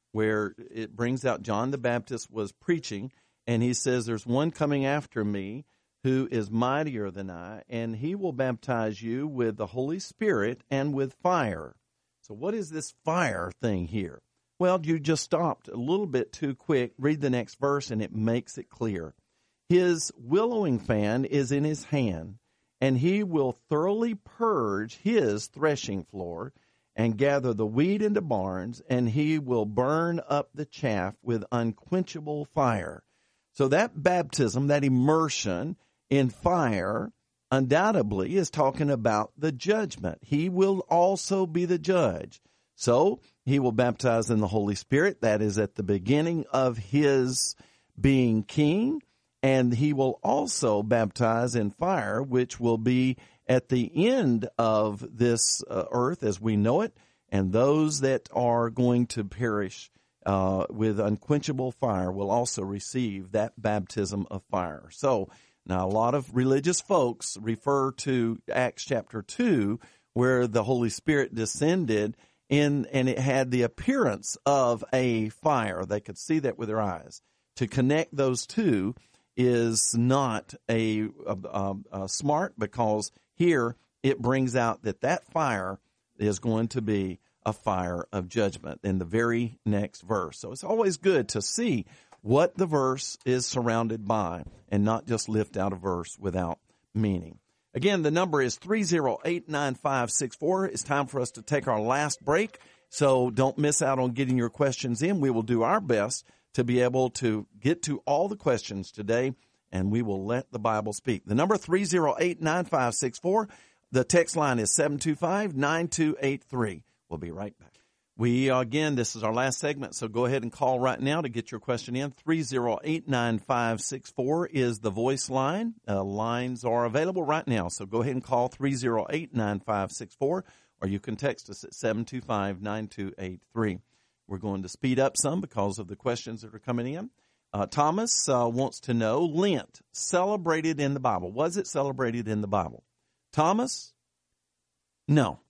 where it brings out John the Baptist was preaching, and he says, there's one coming after me who is mightier than I, and he will baptize you with the Holy Spirit and with fire. So what is this fire thing here? Well, you just stopped a little bit too quick. Read the next verse, and it makes it clear. His willowing fan is in his hand, and he will thoroughly purge his threshing floor and gather the wheat into barns, and he will burn up the chaff with unquenchable fire. So that baptism, that immersion in fire, undoubtedly is talking about the judgment. He will also be the judge. So he will baptize in the Holy Spirit. That is at the beginning of his being king. And he will also baptize in fire, which will be at the end of this earth as we know it. And those that are going to perish with unquenchable fire will also receive that baptism of fire. So now a lot of religious folks refer to Acts chapter 2, where the Holy Spirit descended in, and it had the appearance of a fire. They could see that with their eyes. To connect those two is not a smart, because here it brings out that fire is going to be a fire of judgment in the very next verse. So it's always good to see what the verse is surrounded by and not just lift out a verse without meaning. Again, the number is 308-9564. It's time for us to take our last break, so don't miss out on getting your questions in. We will do our best to be able to get to all the questions today, and we will let the Bible speak. The number 308-9564. The text line is 725-9283. We'll be right back. Again, this is our last segment, so go ahead and call right now to get your question in. 308-9564 is the voice line. Lines are available right now, so go ahead and call 308-9564, or you can text us at 725-9283. We're going to speed up some because of the questions that are coming in. Thomas wants to know, Lent, celebrated in the Bible. Was it celebrated in the Bible? Thomas? No.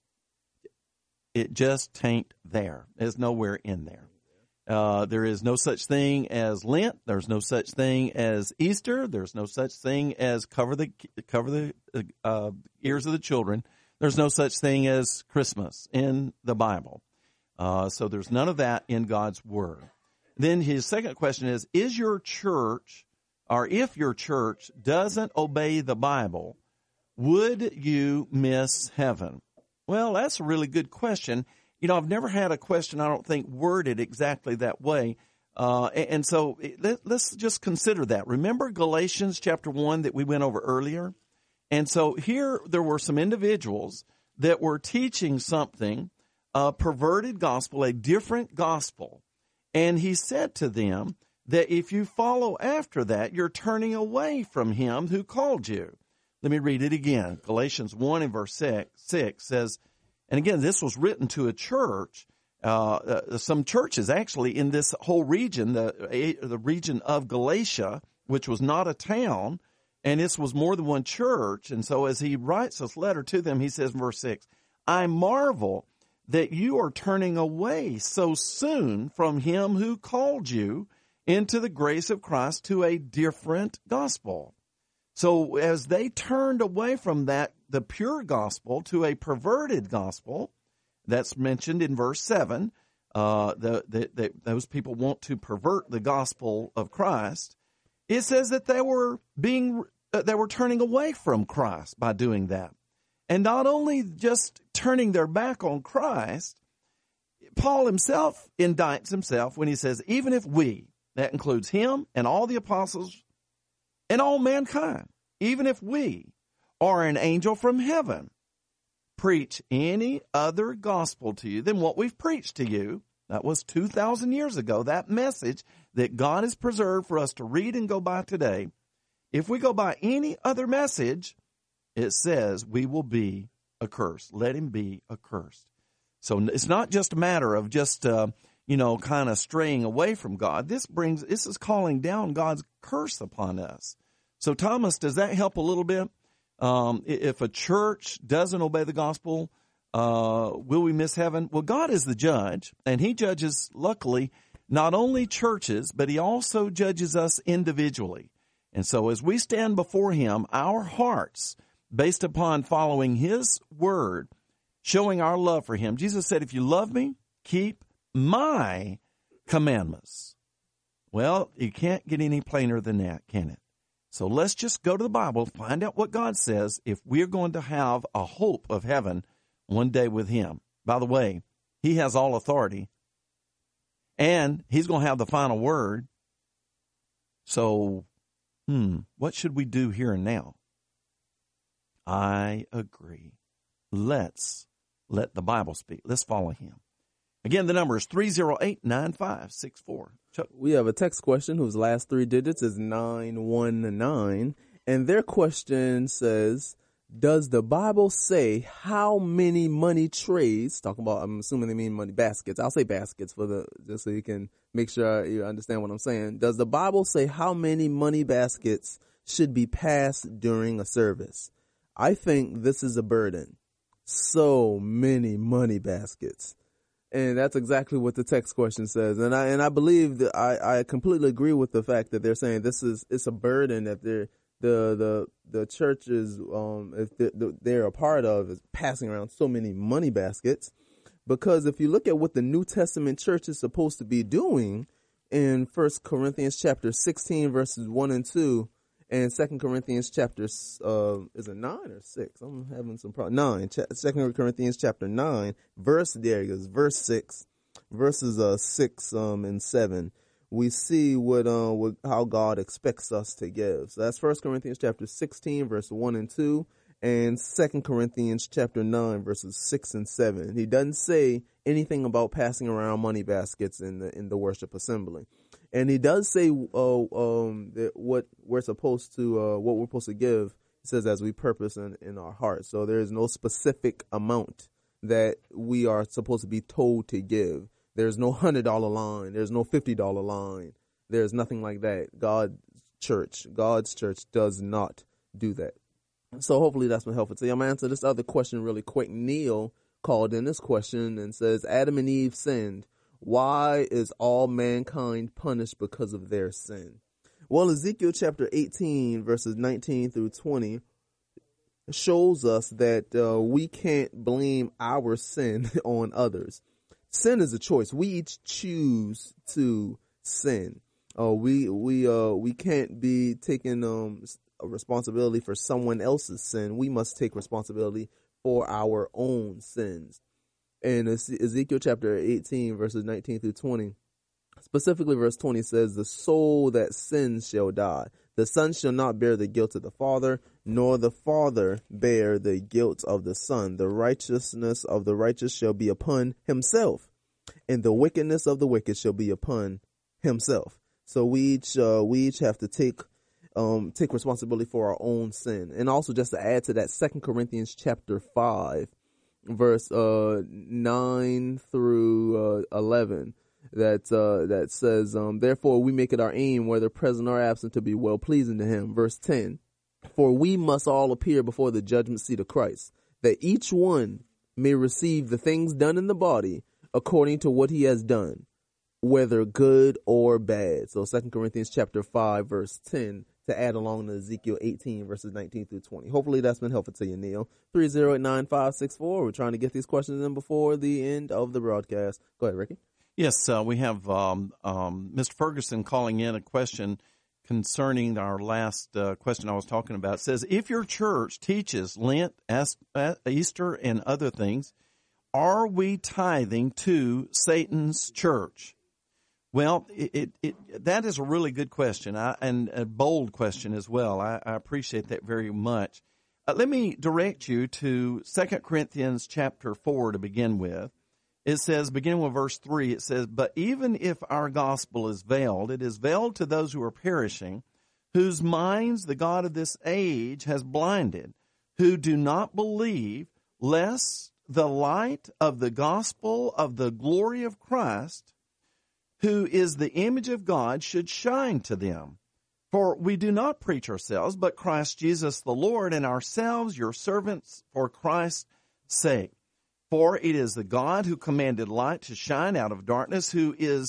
It just ain't there. It's nowhere in there. There is no such thing as Lent. There's no such thing as Easter. There's no such thing as cover the ears of the children. There's no such thing as Christmas in the Bible. So there's none of that in God's Word. Then his second question is your church, or if your church doesn't obey the Bible, would you miss heaven? Well, that's a really good question. You know, I've never had a question, I don't think, worded exactly that way. And so let's just consider that. Remember Galatians chapter 1 that we went over earlier? And so here there were some individuals that were teaching something, a perverted gospel, a different gospel. And he said to them that if you follow after that, you're turning away from him who called you. Let me read it again. Galatians 1 and verse 6 says, and again, this was written to a church, some churches actually in this whole region, the region of Galatia, which was not a town, and this was more than one church. And so as he writes this letter to them, he says in verse 6, I marvel that you are turning away so soon from him who called you into the grace of Christ to a different gospel. So as they turned away from that, the pure gospel, to a perverted gospel, that's mentioned in verse 7, those people want to pervert the gospel of Christ. It says that they were turning away from Christ by doing that. And not only just turning their back on Christ, Paul himself indicts himself when he says, even if we, that includes him and all the apostles and all mankind, even if we or an angel from heaven preach any other gospel to you than what we've preached to you, that was 2,000 years ago, that message that God has preserved for us to read and go by today, if we go by any other message, it says we will be accursed. Let him be accursed. So it's not just a matter of just, kind of straying away from God. This is calling down God's curse upon us. So Thomas, does that help a little bit? If a church doesn't obey the gospel, will we miss heaven? Well, God is the judge, and he judges, luckily, not only churches, but he also judges us individually. And so as we stand before him, our hearts, based upon following his word, showing our love for him, Jesus said, if you love me, keep my commandments. Well, you can't get any plainer than that, can it? So let's just go to the Bible, find out what God says if we're going to have a hope of heaven one day with him. By the way, he has all authority, and he's going to have the final word. So, what should we do here and now? I agree. Let's let the Bible speak. Let's follow him. Again, the number is 308-9564. Chuck. We have a text question whose last three digits is 919, and their question says, does the Bible say how many money trays, talking about, I'm assuming they mean money baskets. I'll say baskets just so you can make sure you understand what I'm saying. Does the Bible say how many money baskets should be passed during a service? I think this is a burden. So many money baskets. And that's exactly what the text question says. And I believe that I completely agree with the fact that they're saying it's a burden that the churches they're a part of is passing around so many money baskets. Because if you look at what the New Testament church is supposed to be doing in 1 Corinthians chapter 16 verses 1 and 2 and 2 Corinthians chapter is it 9 or 6? I'm having some problem. 9. 2 Corinthians chapter 9 verse 6 verses 6 and 7. We see how God expects us to give. So that's 1 Corinthians chapter 16 verse 1 and 2 and 2 Corinthians chapter 9 verses 6 and 7. He doesn't say anything about passing around money baskets in the worship assembly. And he does say that what we're supposed to give. He says as we purpose in our hearts. So there is no specific amount that we are supposed to be told to give. There's no $100 line. There's no $50 line. There's nothing like that. God's church does not do that. So hopefully that's been helpful to you. I'm going to answer this other question really quick. Neil called in this question and says, Adam and Eve sinned. Why is all mankind punished because of their sin? Well, Ezekiel chapter 18, verses 19 through 20 shows us that we can't blame our sin on others. Sin is a choice. We each choose to sin. We can't be taking a responsibility for someone else's sin. We must take responsibility for our own sins. And Ezekiel chapter 18, verses 19 through 20, specifically verse 20 says, the soul that sins shall die. The son shall not bear the guilt of the father, nor the father bear the guilt of the son. The righteousness of the righteous shall be upon himself, and the wickedness of the wicked shall be upon himself. So we each have to take responsibility for our own sin. And also, just to add to that, 2 Corinthians chapter 5, verse 9 through 11, that says, therefore we make it our aim, whether present or absent, to be well pleasing to him. Verse 10, for we must all appear before the judgment seat of Christ, that each one may receive the things done in the body according to what he has done, whether good or bad. So 2 Corinthians chapter 5, verse 10, to add along to Ezekiel 18, verses 19 through 20. Hopefully that's been helpful to you, Neil. 308-9564. We're trying to get these questions in before the end of the broadcast. Go ahead, Ricky. Yes, we have Mr. Ferguson calling in a question concerning our last question I was talking about. It says, if your church teaches Lent, Easter, and other things, are we tithing to Satan's church? Well, that is a really good question and a bold question as well. I appreciate that very much. Let me direct you to 2 Corinthians chapter 4 to begin with. It says, beginning with verse 3, it says, but even if our gospel is veiled, it is veiled to those who are perishing, whose minds the God of this age has blinded, who do not believe, lest the light of the gospel of the glory of Christ, who is the image of God, should shine to them. For we do not preach ourselves, but Christ Jesus the Lord, and ourselves your servants for Christ's sake. For it is the God who commanded light to shine out of darkness, who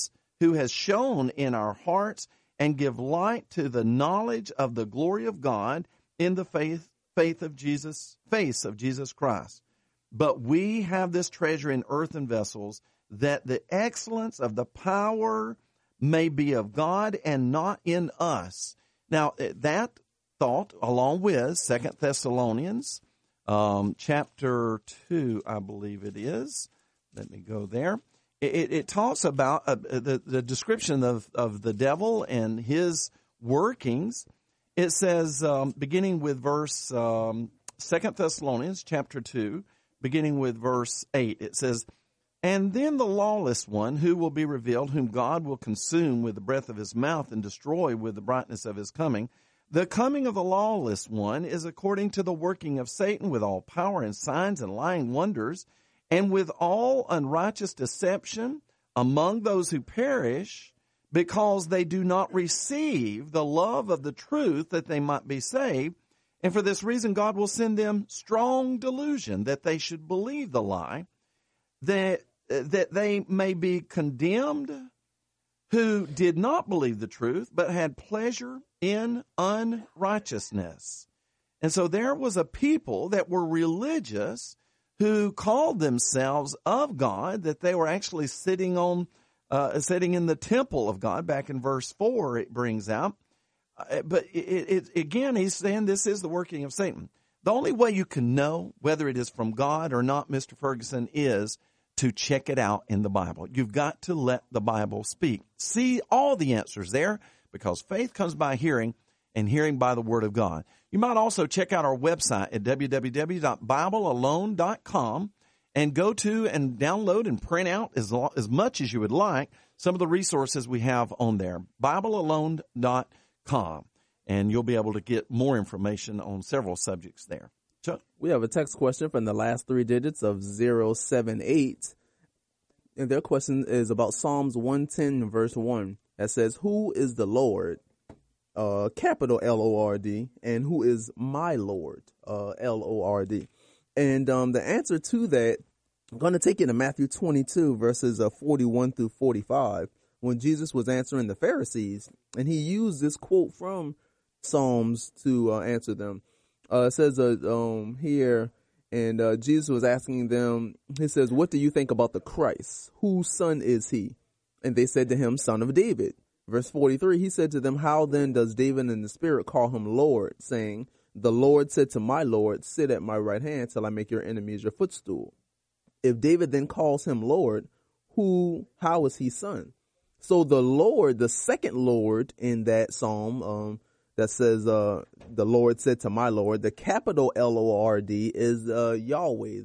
who has shone in our hearts and give light to the knowledge of the glory of God in the face of Jesus Christ. But we have this treasure in earthen vessels, that the excellence of the power may be of God and not in us. Now, that thought, along with 2 Thessalonians chapter 2, I believe it is. Let me go there. It talks about the description of the devil and his workings. It says, beginning with verse 2 Thessalonians chapter 2, beginning with verse 8, it says, "And then the lawless one, who will be revealed, whom God will consume with the breath of his mouth and destroy with the brightness of his coming. The coming of the lawless one is according to the working of Satan, with all power and signs and lying wonders, and with all unrighteous deception among those who perish, because they do not receive the love of the truth, that they might be saved. And for this reason God will send them strong delusion, that they should believe the lie, that they may be condemned, who did not believe the truth, but had pleasure in unrighteousness." And so there was a people that were religious, who called themselves of God, that they were actually sitting in the temple of God. Back in verse 4, it brings out. But again, he's saying this is the working of Satan. The only way you can know whether it is from God or not, Mr. Ferguson, is to check it out in the Bible. You've got to let the Bible speak. See all the answers there, because faith comes by hearing, and hearing by the Word of God. You might also check out our website at www.biblealone.com and go to and download and print out as much as you would like some of the resources we have on there, biblealone.com, and you'll be able to get more information on several subjects there. Chuck? We have a text question from the last three digits of 078, and their question is about Psalms 110, verse 1, that says, "Who is the Lord?" Capital Lord, and who is my Lord, Lord. And the answer to that, I'm going to take you to Matthew 22, verses 41 through 45, when Jesus was answering the Pharisees, and he used this quote from Psalms to answer them. It says here, and Jesus was asking them, he says, "What do you think about the Christ? Whose son is he?" And they said to him, "Son of David." Verse 43, he said to them, "How then does David in the Spirit call him Lord, saying, 'The Lord said to my Lord, sit at my right hand till I make your enemies your footstool'? If David then calls him Lord, how is he son?" So the Lord, the second Lord in that psalm, that says, "The Lord said to my Lord," the capital Lord is Yahweh,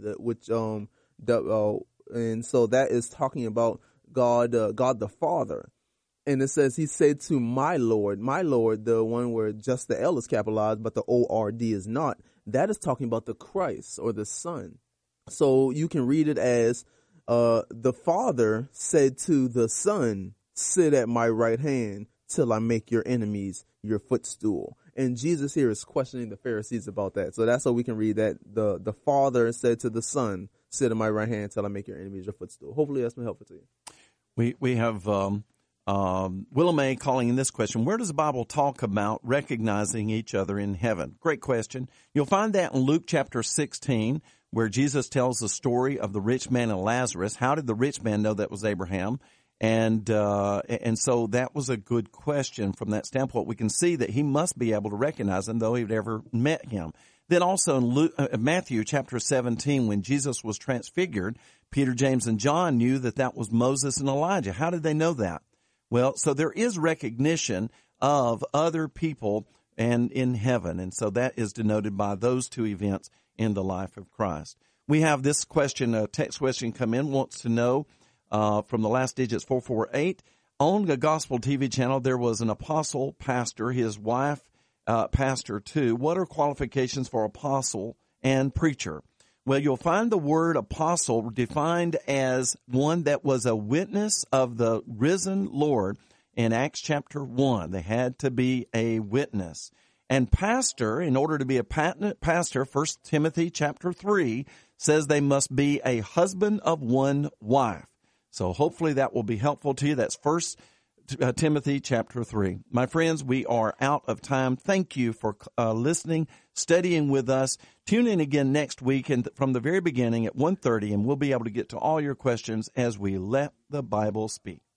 and so that is talking about God the Father. And it says, he said to my Lord, the one where just the L is capitalized, but the ORD is not. That is talking about the Christ or the Son. So you can read it as the Father said to the Son, "Sit at my right hand till I make your enemies your footstool." And Jesus here is questioning the Pharisees about that. So that's how we can read that. The Father said to the Son, "Sit at my right hand till I make your enemies your footstool." Hopefully that's been helpful to you. We have Willa Mae calling in this question: where does the Bible talk about recognizing each other in heaven? Great question. You'll find that in Luke chapter 16, where Jesus tells the story of the rich man and Lazarus. How did the rich man know that was Abraham? And so that was a good question from that standpoint. We can see that he must be able to recognize him, though he'd ever met him. Then also in Matthew chapter 17, when Jesus was transfigured, Peter, James, and John knew that was Moses and Elijah. How did they know that? Well, so there is recognition of other people and in heaven, and so that is denoted by those two events in the life of Christ. We have this question, a text question come in, wants to know from the last digits 448. On the Gospel TV channel, there was an apostle pastor, his wife pastor too. What are qualifications for apostle and preacher? Well, you'll find the word apostle defined as one that was a witness of the risen Lord in Acts chapter 1. They had to be a witness. And pastor, in order to be a pastor, 1 Timothy chapter 3 says they must be a husband of one wife. So hopefully that will be helpful to you. That's 1 Timothy chapter 3. My friends, we are out of time. Thank you for listening, studying with us. Tune in again next week and from the very beginning at 1:30, and we'll be able to get to all your questions as we let the Bible speak.